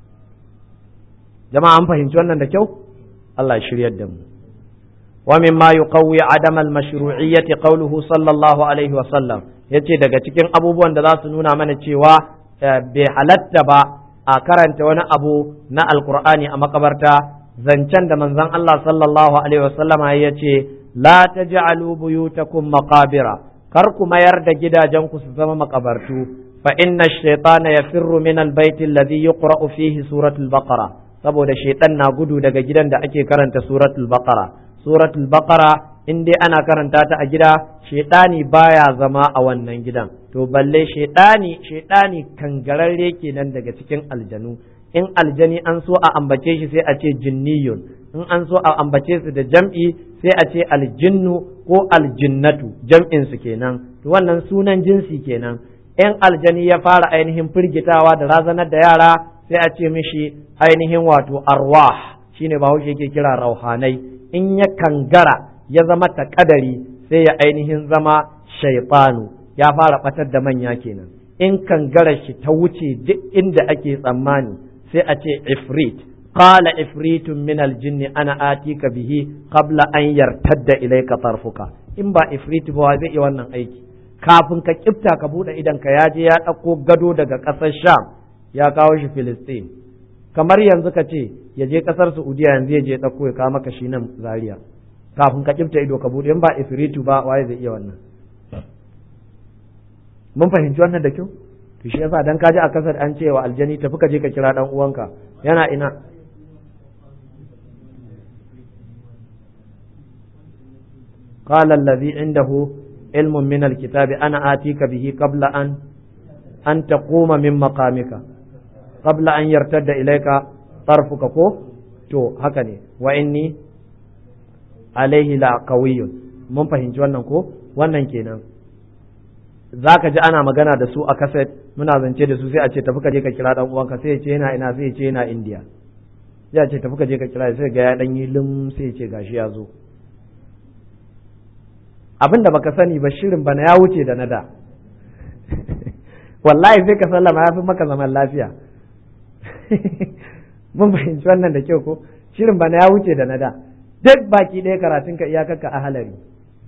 Jama'a an fahimci wannan da kyau? Allah ya shiryar da mu. Wa mimma yuqawwi adama al-mashru'iyyati qawluhu sallallahu alaihi wa sallam, yace daga cikin abubuwan da za su nuna mana cewa bai halatta ba a karanta wani abu na alqur'ani a makabarta, zancen da manzon Allah sallallahu alaihi wa sallama yace la taj'alu buyutakum maqabira, kar ku mayar da gidajenku su zama makabartu, fa inna ash-shaytana yafirru min al-bayt alladhi yuqra'u fihi suratul baqara, saboda shaytan na gudu daga gidan da ake karanta suratul baqara. Suratul baqara in dai ana karanta ta a gida, shaytani baya zama a wannan gidan, to balle shaytani kangararre kenan daga cikin aljanu. In aljani an so a ambace shi sai a ce jinniyun, in an so a ambace su da jam'i sai a ce aljinnu ko aljinnatu, jam'in su kenan, to wannan sunan jinsi kenan. In aljani ya fara ainihin firgitawa da razanar da yara sai a ce mishi ainihin wato arwah, shine bahaushe yake kira rauhanai. In ya kangara ya zama takadari sai ya ainihin zama shaytanu, ya fara batar da manya kenan. In kangara shi ta wuce duk inda ake tsammani sai a ce ifrit, qala ifritun min aljinn ana atika bihi qabla an yartadda ilayka tarfuka. In ba ifrit ba zai yi wannan aiki, kafin ka kifta ka bude idan ka yaje ya dauko gado daga kasar Sham ya kawo shi Filistin. Kamar yanzu ka ce ya je kasar Saudiya yanzu ya je dauko ya kawo maka shi nan Zaria, kafin ka kifta ido ka bude. In ba ifritu ba waye zai iya wannan? Mun fahimci wannan da kyau? To shi yasa dan kaji a kasar an cewa aljani tafi ka je ka kira dan uwanka, yana ina? Qala allazi indahu ilmun min alkitabi ana atika bihi qabla an taquma min maqamika qabla an yartadda ilayka tarfuka, ko to haka ne, wa inni alaihi la qawiyyun. Mun fahimci wannan ko? Wannan kenan zaka ji ana magana da su a kaset, muna zance da su sai a ce tafi ka je ka kira dan uwanka, sai ya ce yana ina, sai ya ce yana India, sai a ce tafi ka je ka kira, sai ga ya dan yi lim, sai ya ce gashi ya zo. Abinda baka sani ba, shirin bana ya wuce da na da. Wallahi sai ka sallama ya fi maka zaman lafiya. Mun fahimci wannan da kyau ko? Shirin bana ya wuce da na da, duk baki ɗaya karatunka iyakarka a halari.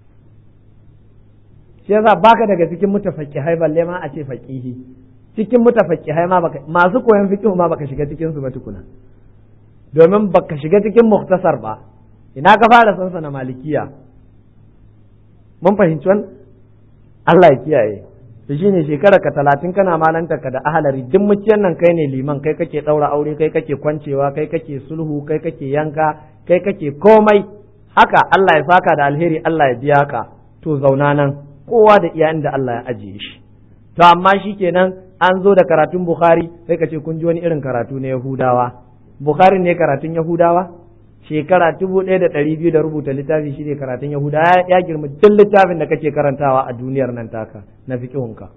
Shi yasa baka daga cikin mutafaqqihai balle ma a ce faqihi. Cikin mutafaqqihai ma baka, masu koyon fiqh ma baka shiga cikin su ba tukuna, domin baka shiga cikin muktasar ba, ina ka fara sansa na malikiya. Mun fahimci wannan? Allah ya kiyaye. To shine shekara ka 30 kana malanta ka da ahalari, duk muciyan nan kai ne liman, kai kake daura aure, kai kake kwancewa, kai kake sulhu, kai kake yanka, kai kake komai. Haka Allah ya saka da alheri, Allah ya biya ka. To zauna nan, kowa da iya inda Allah ya ajiye shi. To amma shikenan an zo da karatun Bukhari sai ka ce kun ji wani irin karatu na Yahudawa. Bukhari ne karatun Yahudawa? Shekara 1200 da rubuta littafi shi ne karatun Yahudawa, ya girma duk littafin da kake karantawa a duniyar nan taka na fiqhunka.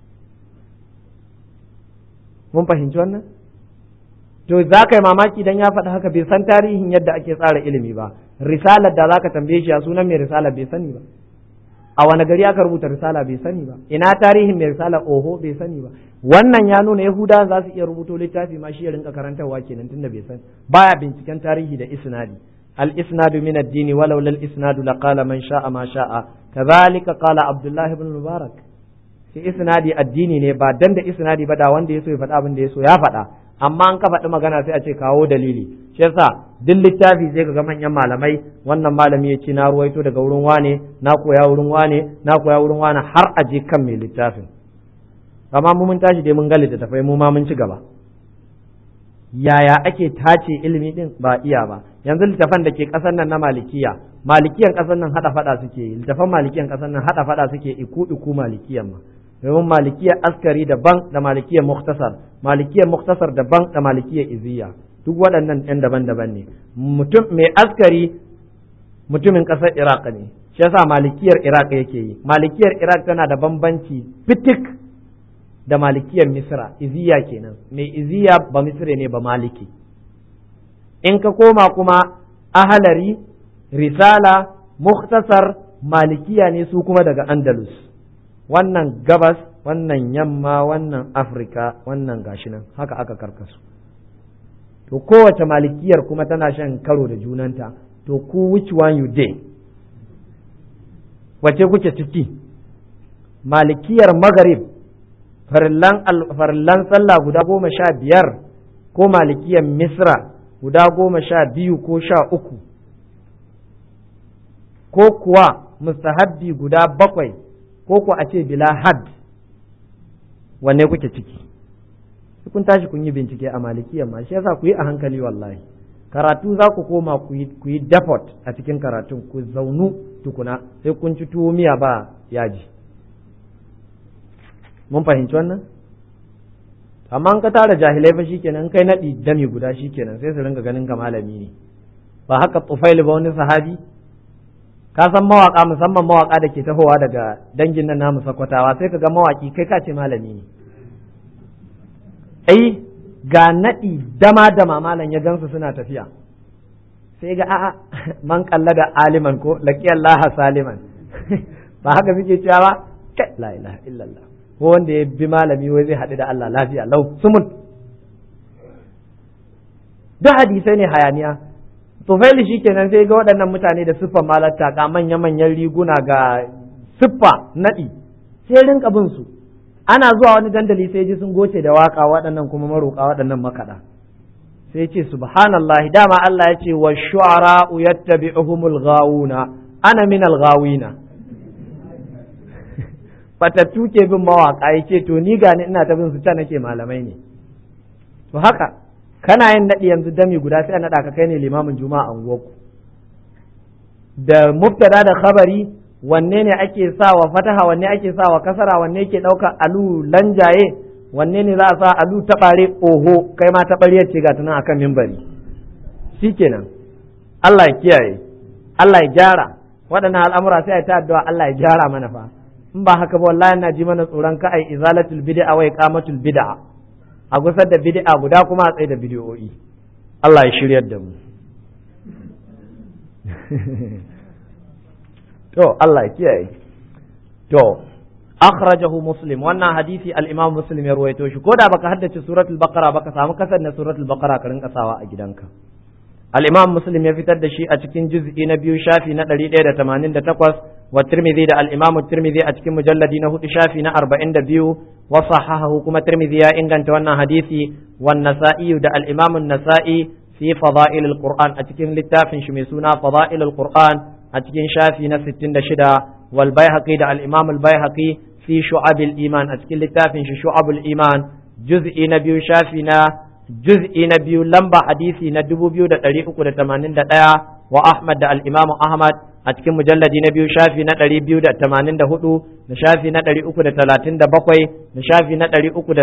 Mun fahimci wannan? To za ka yi mamaki dan ya faɗi haka, bai san tarihin yadda ake tsara ilimi ba. Risalar da za ka tambaye shi a sunan mai risala bai sani ba. A wani gari aka rubuta risala bai sani ba. Ina tarihin mai risala, oho bai sani ba. Wannan ya nuna Yahudawa za su iya rubuto littafi ma shi ya rinka karantarwa kenan tunda bai sani. Baya binciken tarihi da isnadi. Al isnadu min ad-din walau lal isnadu laqala man sha'a ma sha'a. Kadhalika qala Abdullah ibn Mubarak. Shi isnadi addini ne, ba dan da isnadi ba da wanda yaso ya faɗa abin da yaso ya faɗa. amma an ka faɗi magana sai a ce kawo dalili. Shi yasa duk littafi sai ga manyan malamai, wannan malami ya ce na ruwaito daga wurin wane, na koya wurin wane, na koya wurin wane, har a je kan mai littafin. Amma mu mun tashi dai mun ga littattafai, mu ma mun ci gaba. Yaya ake tace ilimi din ba iya ba. Yanzu littafan da ke ƙasar nan na malikiyan ƙasar nan hada fada suke yi, littafan malikiyan ƙasar nan hada fada suke iku malikiyan ma. Domin malikiyar askari daban da malikiyar muktasar daban da malikiyar iziya, duk waɗannan ɗan daban-daban ne. Mutum mai askari mutumin ƙasar Iraq ne, shi yasa malikiyar Iraq yake yi. Malikiyar Iraq tana da bambanci fitik da malikiyar Misra, iziya kenan. Mai iziya ba Misre ne ba maliki. In ka koma kuma ahalari, risala, muktasar, malikiya ne su kuma daga Andalus. Wannan gabas, wannan yamma, wannan Afirka, wannan gashi nan, haka aka karkasu. To kowace malikiyar kuma tana shan karo da junanta, to ku which one you dey? Wace kuke ciki? Malikiyar Maghrib, farillan sallah guda 15, ko malikiyar Misra guda 12 ko 13, ko kuwa mustahabbi guda 7, ko ku a ce bila had, wanne kuke ciki? Kun tashi kun yi bincike a malikiyan ma, shi yasa ku yi a hankali wallahi. Karatu za ku koma ku yi dafot a cikin karatun, ku zaunu tukuna sai kun ci tuwo miya ba yaji. Mun fahimci wannan? Amma an ka tara jahilai fa shikenan, kai naɗi dami guda shikenan sai su ringa ganin ka malami ne. Ba haka Tufail ba wani sahabi? Ka san mawaka, musamman mawaka da ke tahowa daga dangin nan namu Sokotawa, sai ka ga mawaki kai ka ce malami ne. Ai ga naɗi dama malam ya gansu suna tafiya, sai ga a'a man kalla da aliman ko laqi Allah saliman ba haka suke cewa ba, kai la ilaha illallah, ko wanda ya bi malami wai zai haɗu da Allah lafiya lau sumun. Duk hadisai ne hayaniya. Tufaili shi kenan sai ga waɗannan mutane da siffar malatta, ga manya-manyan riguna, ga siffa naɗi, sai rinka bin su. Ana zuwa wani dandali sai ji sun goce da waka, waɗannan kuma maroƙa, waɗannan makaɗa. Sai ce subhanallahi, dama Allah ya ce wa shu'ara'u yattabi'uhumul ghawuna ana minal ghawina. Fatattu ke bin mawaka, yace to ni gani ina ta bin su, ta nake malamai ne. To haka kana yin naɗi yanzu dami guda sai a naɗa ka kai ne limamin juma'a a unguwarku. Da mubtada da khabari, wanne ne ake sa wa fataha, wanne ake sa wa kasara, wanne ke ɗauka alu lanjaye, wanne ne za a sa alu taɓare, oho kai ma taɓariyar ce ga tunan akan mimbari. Shikenan, Allah ya kiyaye, Allah ya gyara waɗannan al'amura, sai a ta addu'a Allah ya gyara mana fa. In ba haka ba wallahi ina ji mana tsoron ka ai izalatul bid'a wa iqamatul bid'a, a gusar da bid'a guda kuma a tsaye da bid'o'i. Allah ya shiryar da mu. To Allah ya kiyaye. To akhrajahu Muslim, wannan hadisi al-Imam Muslim ya ruwaito shi. Ko da baka haddace suratul Baqara baka samu kasar na suratul Baqara ka rinka sawa a gidanka. Al-Imam Muslim ya fitar da shi a cikin juz'i na 2 shafi na 188, wa Tirmidhi da al-Imam Tirmidhi a cikin mujalladi na 4 shafi na 42, wa sahahahu kuma Tirmidhi ya inganta wannan hadisi, wan Nasa'i da al-Imam an-Nasa'i fi fada'il al-Qur'an a cikin littafin shi mai suna Fada'il al-Qur'an a cikin shafi na 66, wal Baihaqi da al-Imam al-Baihaqi fi Shu'ab al-Iman a cikin littafin shi Shu'ab al-Iman juz'i na 2 shafi na juz'i na 2 lamba hadisi na 2381, wa Ahmad da al-Imam Ahmad a cikin mujalladi na 2 shafi na 284 da shafi na 337 da shafi na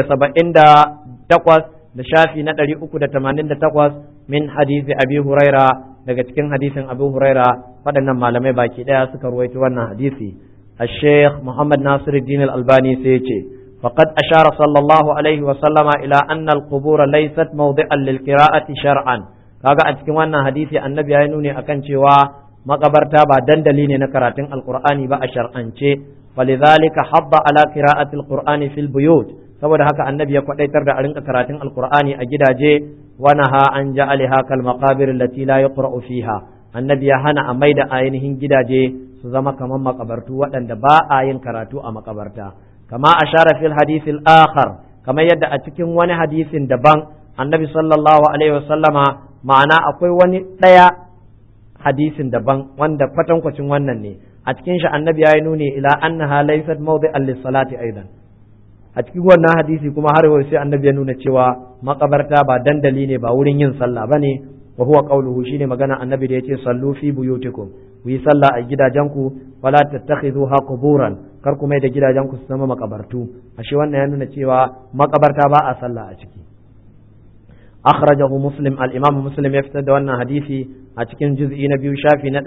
378 da shafi na 388 min hadisi Abi Huraira, daga cikin hadisin Abu Huraira. Waɗannan malamai baki ɗaya suka ruwaito wannan hadisi. Al-Sheikh Muhammad Nasiruddin Al-Albani sai ce faqad ashara sallallahu alaihi wa sallama ila anna al-qubur laysat mawdi'an lil-qira'ati shar'an. Kaga a cikin wannan hadisi annabi ya nuni akan cewa makabarta ba dandali ne na karatun alqur'ani ba a shar'ance, falidhalika hadda ala qira'ati al-qur'ani fil buyut, saboda haka annabi ya kwadaitar da a rinka karatun alqur'ani a gidaje, wa naha an ja'alaha kal maqabir allati la yuqra'u fiha, annabi ya hana a maida ainihin gidaje su zama kamar makabartu waɗanda ba a yin karatu a makabarta, kama ashara fil hadith al-akhar, kamar yadda a cikin wani hadisin daban annabi sallallahu alaihi wasallama ma'ana akwai wani ɗaya hadisin daban wanda kwatankwacin wannan ne a cikin shi annabi ya yi nuni ila annaha laysat mawdi'an lis-salati aidan a cikin wannan hadisi kuma har yau sai annabi ya nuna cewa makabarta ba dandali ne ba wurin yin sallah bane wa huwa qawluhu shine magana annabi da yace sallu fi buyutikum ku yi sallah a gidajenku wala tattakhidhuha quburan kar ku mai da gidajenku su zama makabartu ashe wannan ya nuna cewa makabarta ba a sallah a ciki akhrajahu muslim al-imam muslim ya fitar da wannan hadisi a cikin juz'i na biyu shafi na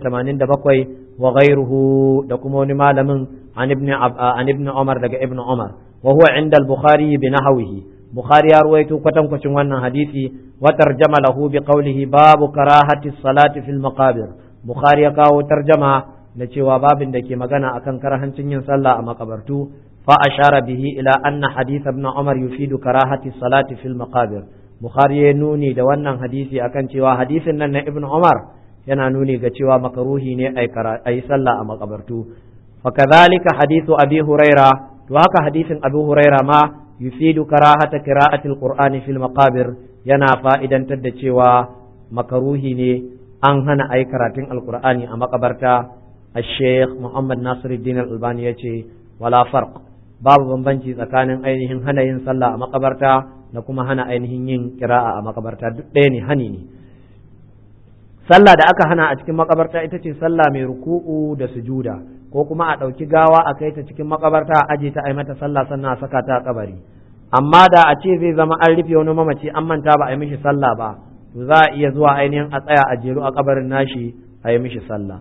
187 wa ghayruhu da kuma wani malamin an ibn umar daga ibn umar wa huwa inda al-bukhari bi nahwihi bukhari ya ruwaito kwatankwacin wannan hadisi wa tarjama lahu bi qawlihi babu karahati as-salati fil maqabir bukhari ya kawo tarjama da cewa babin da ke magana akan karahancin yin sallah a makabartu fa ashara bihi ila anna hadith ibn umar yufidu karahati as-salati fil maqabir bukhari ya nuni da wannan hadisi akan cewa hadisin nan na ibn umar yana nuni ga cewa makaruhi ne ai sallah a makabartu fa kadhalika hadithu abi huraira to haka hadisin abu huraira ma yufidu karahata qira'ati al-qur'ani fil maqabir yana fa'idantar da cewa makaruhi ne an hana ai karatun alqur'ani a makabarta al-sheikh muhammad nasiruddin al-albani yace wala farq babu bambanci tsakanin ainihin hana yin sallah a makabarta da kuma hana ainihin yin kira'a a makabarta duk ɗaya ne hani ne sallah da aka hana a cikin makabarta ita ce sallah mai ruku'u da sujuda ko kuma a ɗauki gawa a kai ta cikin makabarta a aje ta a yi mata sallah sannan a saka ta a kabari amma da a ce zai zama an rufe wani mamaci an manta ba a yi mishi sallah ba to za a iya zuwa ainihin a tsaya a jeru a kabarin nashi a yi mishi sallah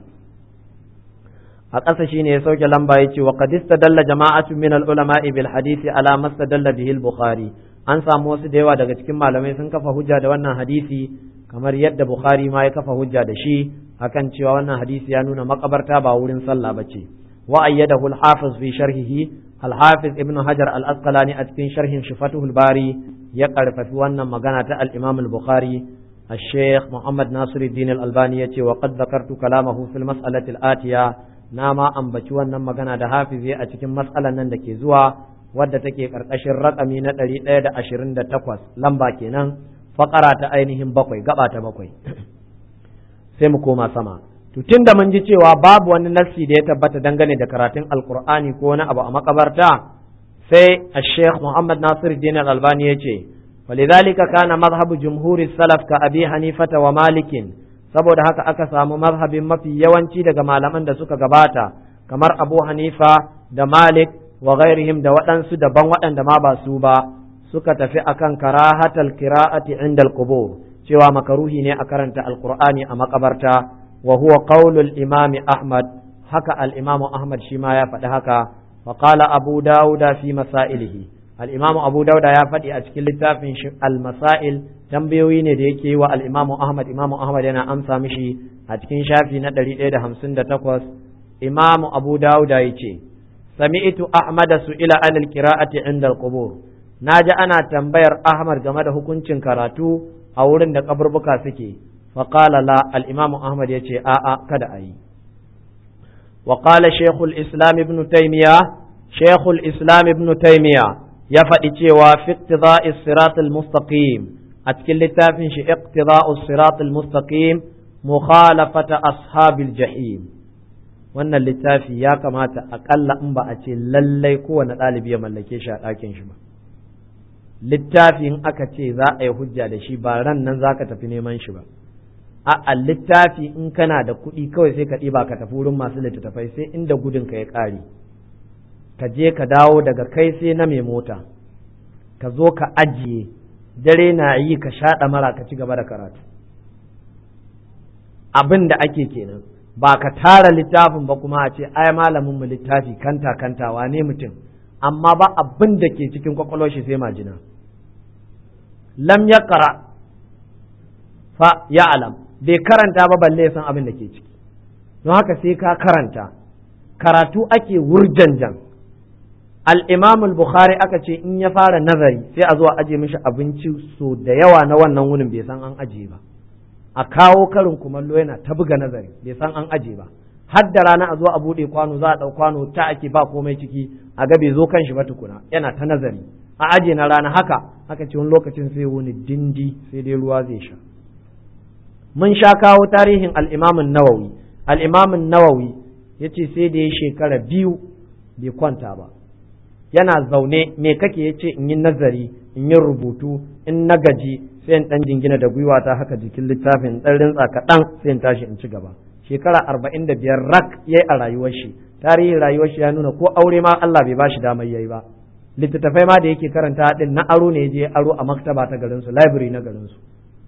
a ƙasa shine ya sauke lamba ya ce wa qad istadalla jama'atu min al-ulama'i bil hadisi ala mastadalla bihi al-bukhari an samu wasu da yawa daga cikin malamai sun kafa hujja da wannan hadisi kamar yadda bukhari ma ya kafa hujja da shi akan cewa wannan hadisi ya nuna makabarta ba wurin sallah bace wa ayyadahu al-hafiz fi sharhihi al-hafiz ibn hajar al-asqalani a cikin sharhin shifatuhul bari ya karfafi wannan magana ta al-imam al-bukhari الشيخ محمد ناصر الدين الألباني يتي وقد ذكرت كلامه في المسألة الآتية ناما أنبتي wannan magana da hafizi a cikin mas'alan nan da ke zuwa wadda take karkashin rakami na 128 lamba kenan fakara ta ainihin bakwai gaba ta bakwai sai mu koma sama to tunda mun ji cewa babu wani nassi da ya tabbata dangane da karatun alqur'ani ko wani abu a makabarta sai al-sheikh Muhammad Nasiruddin al-Albani yace ولذلك كان مذهب جمهور السلف كأبي حنيفة ومالك saboda haka aka samu mazhabin mafi yawanci daga malaman da suka gabata kamar Abu Hanifa da Malik wa ghairihim da waɗansu daban waɗanda ma ba su ba suka tafi akan karahatal qira'ati inda al-qubur cewa makaruhi ne a karanta alqur'ani a makabarta wa huwa qaulul imami Ahmad haka al-imamu Ahmad shi ma ya faɗi haka wa qala Abu Dawuda fi masailihi al-imamu Abu Dawuda ya faɗi a cikin littafin shi al-masail tambayoyi ne da yake yi wa al-imamu Ahmad imamu Ahmad yana amsa mishi a cikin shafi na 158 imamu Abu Dawuda yace sami'tu Ahmad su'ila anil qira'ati 'inda al-qubur naji ana tambayar Ahmad game da hukuncin karatu a wurin da kaburbuka suke fa qala la al-imamu Ahmad yace a'a kada ayi wa qala shaykhul islam ibn taymiya ya faɗi cewa fi iqtida'is siratal mustaqim a cikin littafin shi iqtida'us siratal mustaqim mukhalafata ashabil jahim wannan littafi ya kamata akalla in ba a ce lallai kowane ɗalibi ya mallake shi a ɗakin shi ba littafi in aka ce za a yi hujja da shi ba ran nan za ka tafi neman shi ba a littafi in kana da kuɗi kawai sai ka ɗiba ka tafi wurin masu littattafai sai inda gudun ka ya ƙare ka je ka dawo daga kai sai na mai mota ka zo ka ajiye dare na yi ka shaɗa mara ka ci gaba da karatu abin da ake kenan ba ka tara littafin ba kuma a ce ai malamin mu littafi kanta wane mutum amma ba abin da ke cikin kwakwalwar shi sai majina lam yaqra fa ya'lam bai karanta ba balle san abin da ke ciki don haka sai ka karanta karatu ake wurjanjan al-imam al-bukhari aka ce in ya fara nazari sai a zo a aje mishi abinci so da yawa na wannan wurin bai san an aje ba a kawo karin kumallo yana ta buga nazari bai san an aje ba har da rana a zo a buɗe kwano za a ɗau kwano ta ake ba komai ciki a ga bai zo kan shi ba tukuna yana ta nazari a aje na rana haka ce wani lokacin sai wani dindi sai dai ruwa zai sha. Mun sha kawo tarihin al'imamin nawawi ya ce sai da ya shekara 2 bai kwanta ba yana zaune me kake ya ce in yi nazari in yi rubutu in na gaji sai in ɗan jingina da gwiwata haka jikin littafin ɗan rintsa kaɗan sai in tashi in ci gaba. Shekara 45 rak yayi a rayuwar shi, tarihin rayuwar shi ya nuna ko aure ma Allah bai bashi damar yayi ba. Littattafai ma da yake karanta din na aro ne je aro a maktaba ta garin su, library na garin su.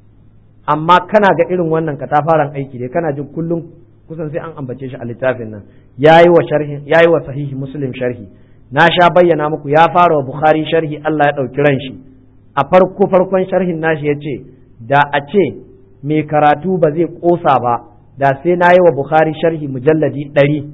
Amma kana ga irin wannan katafaren aiki dai kana jin kullum kusan sai an ambace shi a littafin nan. Yayi wa sahihi Muslim sharhi. Na sha bayyana muku ya fara wa Bukhari sharhi Allah ya dauki ran shi. A farkon sharhin nashi yace da a ce mai karatu ba zai kosa ba da sai na yi wa Bukhari sharhi mujalladi 100.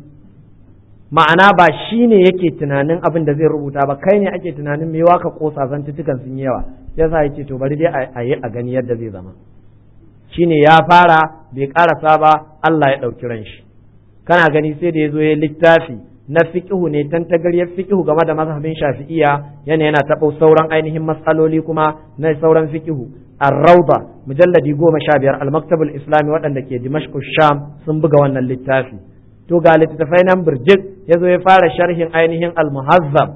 Ma'ana ba shi ne yake tunanin abin da zai rubuta ba, kai ne ake tunanin me waka kosa zantutukan sun yawa, yasa ya ce to bari dai a yi a gani yadda zai zama. Shi ne ya fara bai karasa ba Allah ya ɗauki ran shi. Kana gani sai da ya zo ya littafi na fiqhu ne tantagaryar fiqhu game da mazhabin Shafi'iyya yana taɓo sauran ainihin matsaloli kuma na sauran fiqhu. Ar-Rawda mujalladi 15 al-Maktab al-Islami waɗanda ke Dimashq Sham sun buga wannan littafi. To ga littattafai nan birjik yazo ya fara sharhin ainihin al-Muhazzab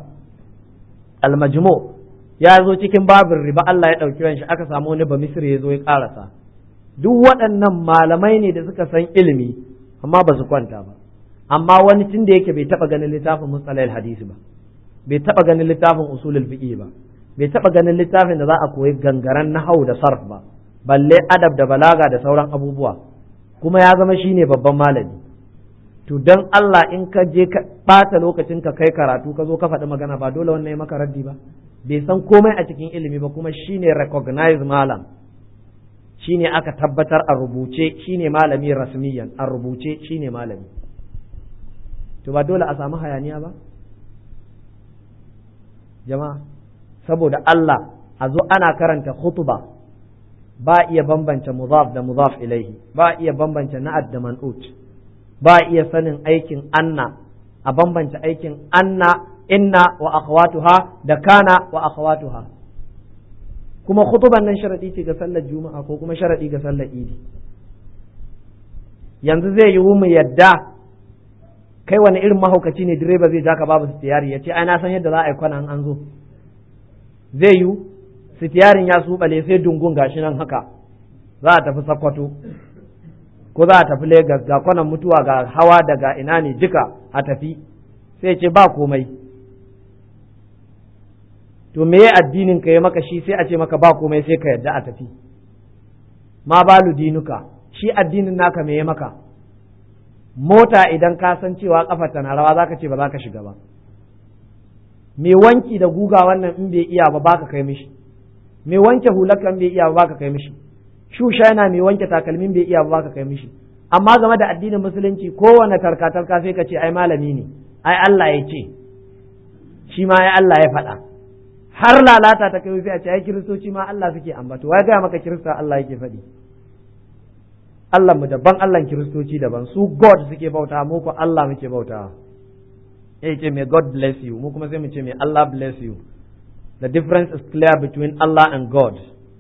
al-Majmu' ya zo cikin babin riba Allah ya dauki ran shi aka samu wani ba Misri yazo ya karasa. Duk waɗannan malamai ne da suka san ilimi amma ba su kwanta ba. Amma wani tun da yake bai taba ganin littafin Mustalah al-Hadisi ba, bai taba ganin littafin Usulul Fiqh ba, bai taɓa ganin littafin da za a koyi gangaren nahau da sarf ba, balle adab da balaga da sauran abubuwa, kuma ya zama shine babban malami. To don Allah in ka je ka ɓata lokacin ka kai karatu ka zo ka faɗi magana ba dole wannan ya maka raddi ba, bai san komai a cikin ilimi ba kuma shine recognized malam, shine aka tabbatar a rubuce shine malami rasmiyan a rubuce shine malami. To ba dole a samu hayaniya ba jama'a, saboda Allah a zo ana karanta khutba ba iya bambance mudaf da mudaf ilaihi, ba iya bambance na'at da man'ut, ba iya sanin aikin anna a bambance aikin anna inna wa akhawatuha da kana wa akhawatuha. Kuma khutban nan sharadi ce ga sallar juma'a ko kuma sharadi ga sallar idi. Yanzu zai yiwu mu yadda kai wani irin mahaukaci ne direba zai ja ka babu sitiyari ya ce ai na san yadda za a yi kwana an zo. Zai yiwu sitiyarin ya subale sai dungun gashi nan haka za a tafi Sokoto ko za a tafi Lagos ga kwanan mutuwa ga hawa daga ina ne duka a tafi, sai ce ba komai. To me addinin ka ya maka shi sai a ce maka ba komai sai ka yadda a tafi. Ma balu dinuka, shi addinin naka me ya maka? Mota idan ka san cewa kafar ta na rawa zaka ce ba za ka shiga ba. Me wanki da guga wannan in bai iya ba baka kai mishi, me wanke hulaka in bai iya ba baka kai mishi, shusha yana me wanke takalmin bai iya ba baka kai mishi. Amma game da addinin musulunci kowane tarka-tarka sai ka ce ai malami ne, ai Allah ya ce, shi ma ai Allah ya faɗa. Har lalata ta kai sai a ce ai kiristoci ma Allah suke ambato, wai ga maka kirista Allah yake faɗi. Allah mu daban, Allah kiristoci daban, su God suke bauta, mu ko Allah muke bauta. Ya ce may God bless you, mu kuma sai mu ce may Allah bless you. The difference is clear between Allah and God.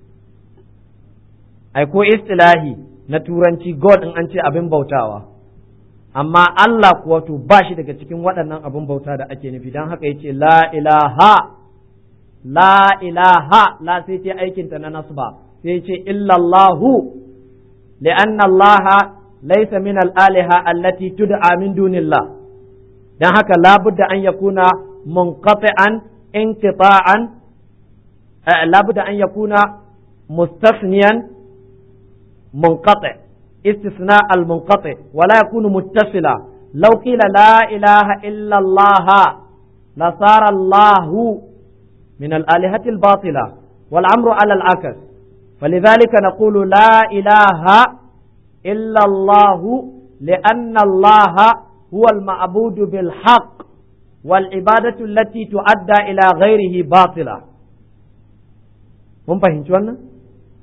Ai ko istilahi na turanci God in an ce abin bautawa, amma Allah kuwa to ba shi daga cikin waɗannan abin bauta da ake nufi, don haka yace la ilaha, la ilaha, la sai ce aikinta na nasba, sai ce illallahu, li'anna Allah laysa min al-aliha allati tud'a min dunillah. Dan haka labudda an yakuna munqati'an inqita'an, labudda an yakuna mustasniyan منقطع استثناء المنقطع ولا يكون متصلا. لو قيل لا إله إلا الله لصار الله من الآلهة الباطلة والأمر على العكس. فلذلك نقول لا إله إلا الله لأن الله هو المعبود بالحق والعبادة التي تؤدى إلى غيره باطلة. mun fahimci wannan?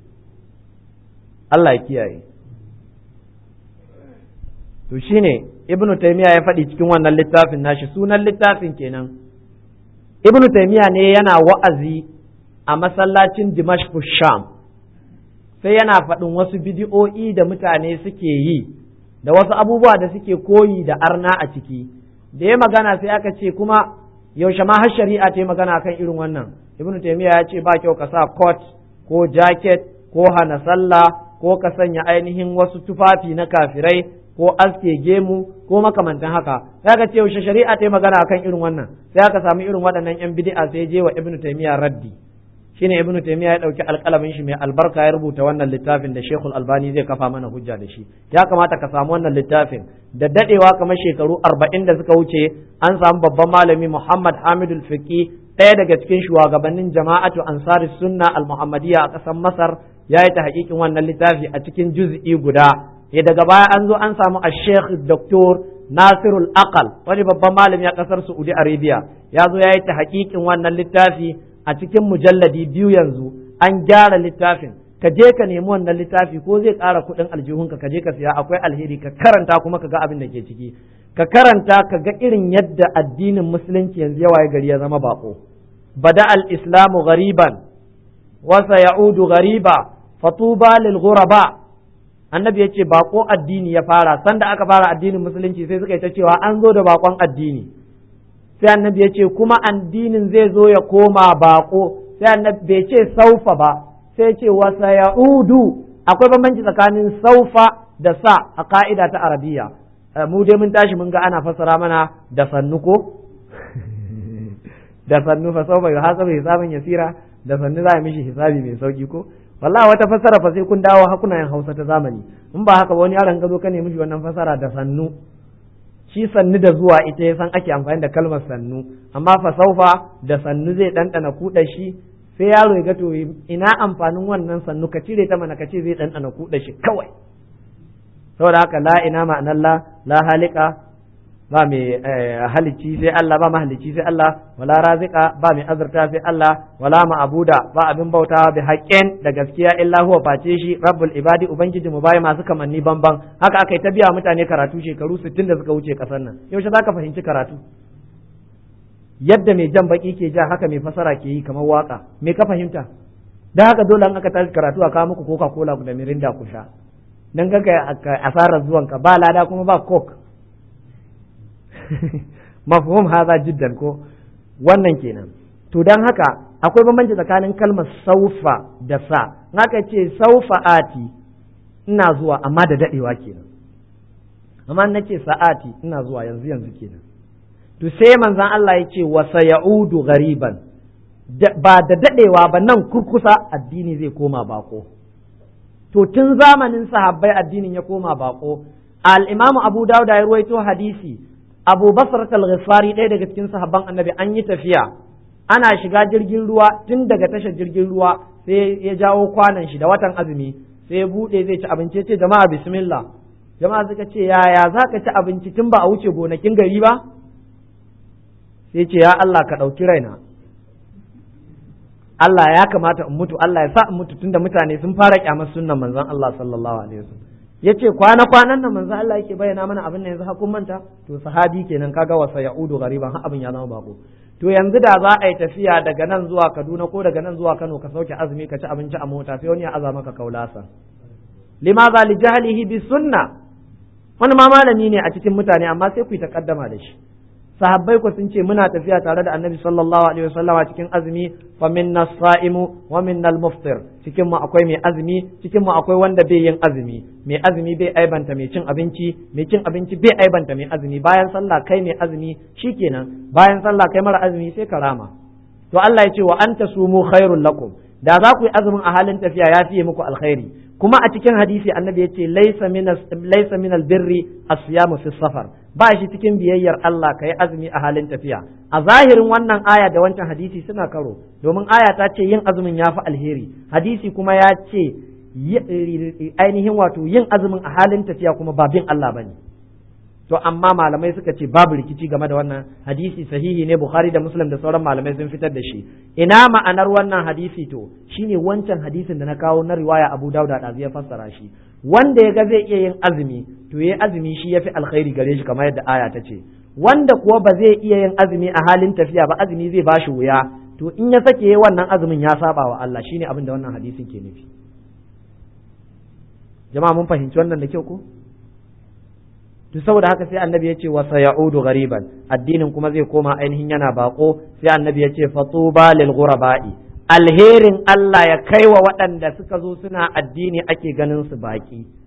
Allah ya kiyaye. To shine ibnu taymiya ya faɗi cikin wannan littafin nashi, sunan littafin kenan. ibnu taymiya ne yana wa'azi a masallacin Dimashq Sham, sai yana faɗin wasu bidi'o'i da mutane suke yi da wasu abubuwa da suke koyi da arna a ciki. Da ya magana sai aka ce kuma yaushe ma har shari'a ta yi magana kan irin wannan. ibnu taymiya ya ce ba kyau ka sa coat ko jacket ko hana sallah ko ka sanya ainihin wasu tufafi na kafirai ko aske gemu ko makamantan haka. Sai aka ce yaushe shari'a ta yi magana akan irin wannan, sai aka samu irin waɗannan yan bid'a sai je wa ibnu taymiya raddi. Shine ibnu taymiya ya dauki alƙalamin shi mai albarka ya rubuta wannan littafin da Sheikhul Albani zai kafa mana hujja da shi. Ya kamata ka samu wannan littafin da dadewa kamar shekaru 40 da suka wuce an samu babban malami Muhammad Hamidul Fiqi, ɗaya daga cikin shugabannin jama'atu Ansari Sunna al-Muhammadiyya a ƙasar Masar, ya yi ta hakikin wannan littafi a cikin juz'i guda. Daga baya an zo an samu Sheikh Dr. Nasirul Aqal, wani babban malami a ƙasar Saudi Arabia, ya zo ya yi ta hakikin wannan littafi a cikin mujalladi 2 yanzu. An gyara littafin, ka je ka nemi wannan littafi ko zai ƙara kuɗin aljihunka, ka je ka siya, akwai alheri, ka karanta kuma ka ga abin da ke ciki, ka karanta ka ga irin yadda addinin musulunci yanzu yawa gari ya zama bako. bada al-islamu ghariban wa sayaudu ghariba fatuba lil ghuraba. Annabi yace bako addini ya fara, sanda aka fara addinin musulunci sai suka yi ta cewa an zo da bakon addini, sai annabi yace kuma addinin zai zo ya koma bako, sai annabi bai ce saufa ba, sai ce wa sayaudu. Akwai bambanci tsakanin saufa da sa a ka'ida ta arabiya. Mu dai mun tashi mun ga ana fassara mana da sannu ko da sannu fa saufa yuhasabu hisaban yasira, da sannu za a mishi hisabi mai sauki ko. Wallahi wata fassara fa sai kun dawo hakunayen Hausa ta zamani, in ba haka ba wani yaron gazo ka ne mishi wannan fassara da sannu, shi sannu da zuwa ita ya san ake amfani da kalmar sannu, amma fa saufa da sannu zai ɗanɗana kuɗa shi, sai yaro ya ga to ina amfanin wannan sannu, ka cire ta mana ka ce zai ɗanɗana kuɗa shi kawai. Saboda haka la ina ma'anar la halika, ba mai halicci sai Allah, ba mahalicci sai Allah, wala razika, ba mai azurta sai Allah, wala ma'abuda, ba abin bautawa bi haƙƙin da gaskiya illa huwa face shi rabbul ibadi, ubangiji mu bai masu kamanni banban. Haka aka yi ta biya mutane karatu shekaru 60 da suka wuce kasar nan. Yaushe zaka fahimci karatu? Yadda mai jan baki ke ja haka mai fasara ke yi kamar waka. Me ka fahimta? Dan haka dole an aka tashi karatu a kawo muku Coca-Cola da Mirinda ku sha. Dan ga asarar zuwanka ba lada kuma ba coke. Mafhum haza jiddan ko wannan kenan. To dan haka akwai bambanci tsakanin kalmar saufa da sa. Haka ce saufa ati, ina zuwa amma da dadewa kenan, amma nace sa'ati ina zuwa yanzu yanzu kenan. To sai manzon Allah ya ce wa sayaudu ghariban, ba da dadewa ba nan kurkusa addini zai koma bako. To tun zamanin sahabbai addinin ya koma bako. Al-Imam Abu Dawud ya ruwaito hadisi, Abu Basra al-Ghifari ɗaya daga cikin sahabban Annabi, an yi tafiya, ana shiga jirgin ruwa, tun daga tashar jirgin ruwa sai ya jawo kwanan shi da watan azumi, sai ya bude zai ci abinci, ce jama'a bismillah. Jama'a suka ce yaya za ka ci abinci tun ba a wuce gonakin gari ba? Sai ce ya Allah ka ɗauki raina, Allah ya kamata in mutu, Allah ya sa in mutu tunda mutane sun fara kyamar sunnan manzon Allah sallallahu alaihi wasallam. Yace kwana-kwanan nan manzon Allah yake bayyana mana abin nan yanzu hakun manta, to sahabi kenan kaga wasa ya'udu gariban har abin ya zama bako. To yanzu da za a yi tafiya daga nan zuwa Kaduna ko daga nan zuwa Kano ka sauke azumi ka ci abinci a mota, sai wani ya aza maka kaulasa. Limaza li jahlihi bi sunna. Wani ma malami ne a cikin mutane amma sai ku yi takaddama da shi. Sahabbai ku sun ce muna tafiya tare da Annabi sallallahu alaihi wasallam a cikin azumi, fa minna as-sa'imu wa minna al-muftir. Cikin mu akwai mai azumi, cikin mu akwai wanda bai yin azumi. Mai azumi bai aibanta mai cin abinci, mai cin abinci bai aibanta mai azumi. Bayan sallah kai mai azumi shikenan, bayan sallah kai mara azumi sai ka rama. To Allah ya ce wa anta sumu khairul lakum. Da za ku yi azumin a halin tafiya ya fiye muku alkhairi. Kuma a cikin hadisi Annabi ya ce laysa min albirri as-siyamu fi safar. Ba shi cikin biyayyar Allah kai azumi a halin tafiya. A zahirin wannan aya da wancan hadisi suna karo, domin aya ta ce yin azumin ya fi alheri, hadisi kuma ya ce ainihin wato yin azumin a halin tafiya kuma ba bin Allah bane. to amma malamai suka ce babu rikici game da wannan hadisi, sahihi ne, Bukhari da Muslim da sauran malamai sun fitar da shi. Ina ma'anar wannan hadisi to shine wancan hadisin da na kawo na riwaya Abu Dawud da ya fassara shi, wanda ya ga zai iya yin azumi to yayi azumi shi yafi alkhairi gare shi kamar yadda aya ta ce, wanda kuwa ba zai iya yin azumi a halin tafiya ba, azumi zai bashi wuya, to in ya sake wannan azumin ya saba wa Allah, shine abin da wannan hadisin ke nufi. Jama'a mun fahimci wannan da kyau ko? To saboda haka sai annabi ya ce wa sayaudu ghariban, addinin kuma zai koma ainihin yana bako, sai annabi ya ce fatuba lil ghuraba'i, alherin Allah ya kai wa waɗanda suka zo suna addini ake ganin su baki,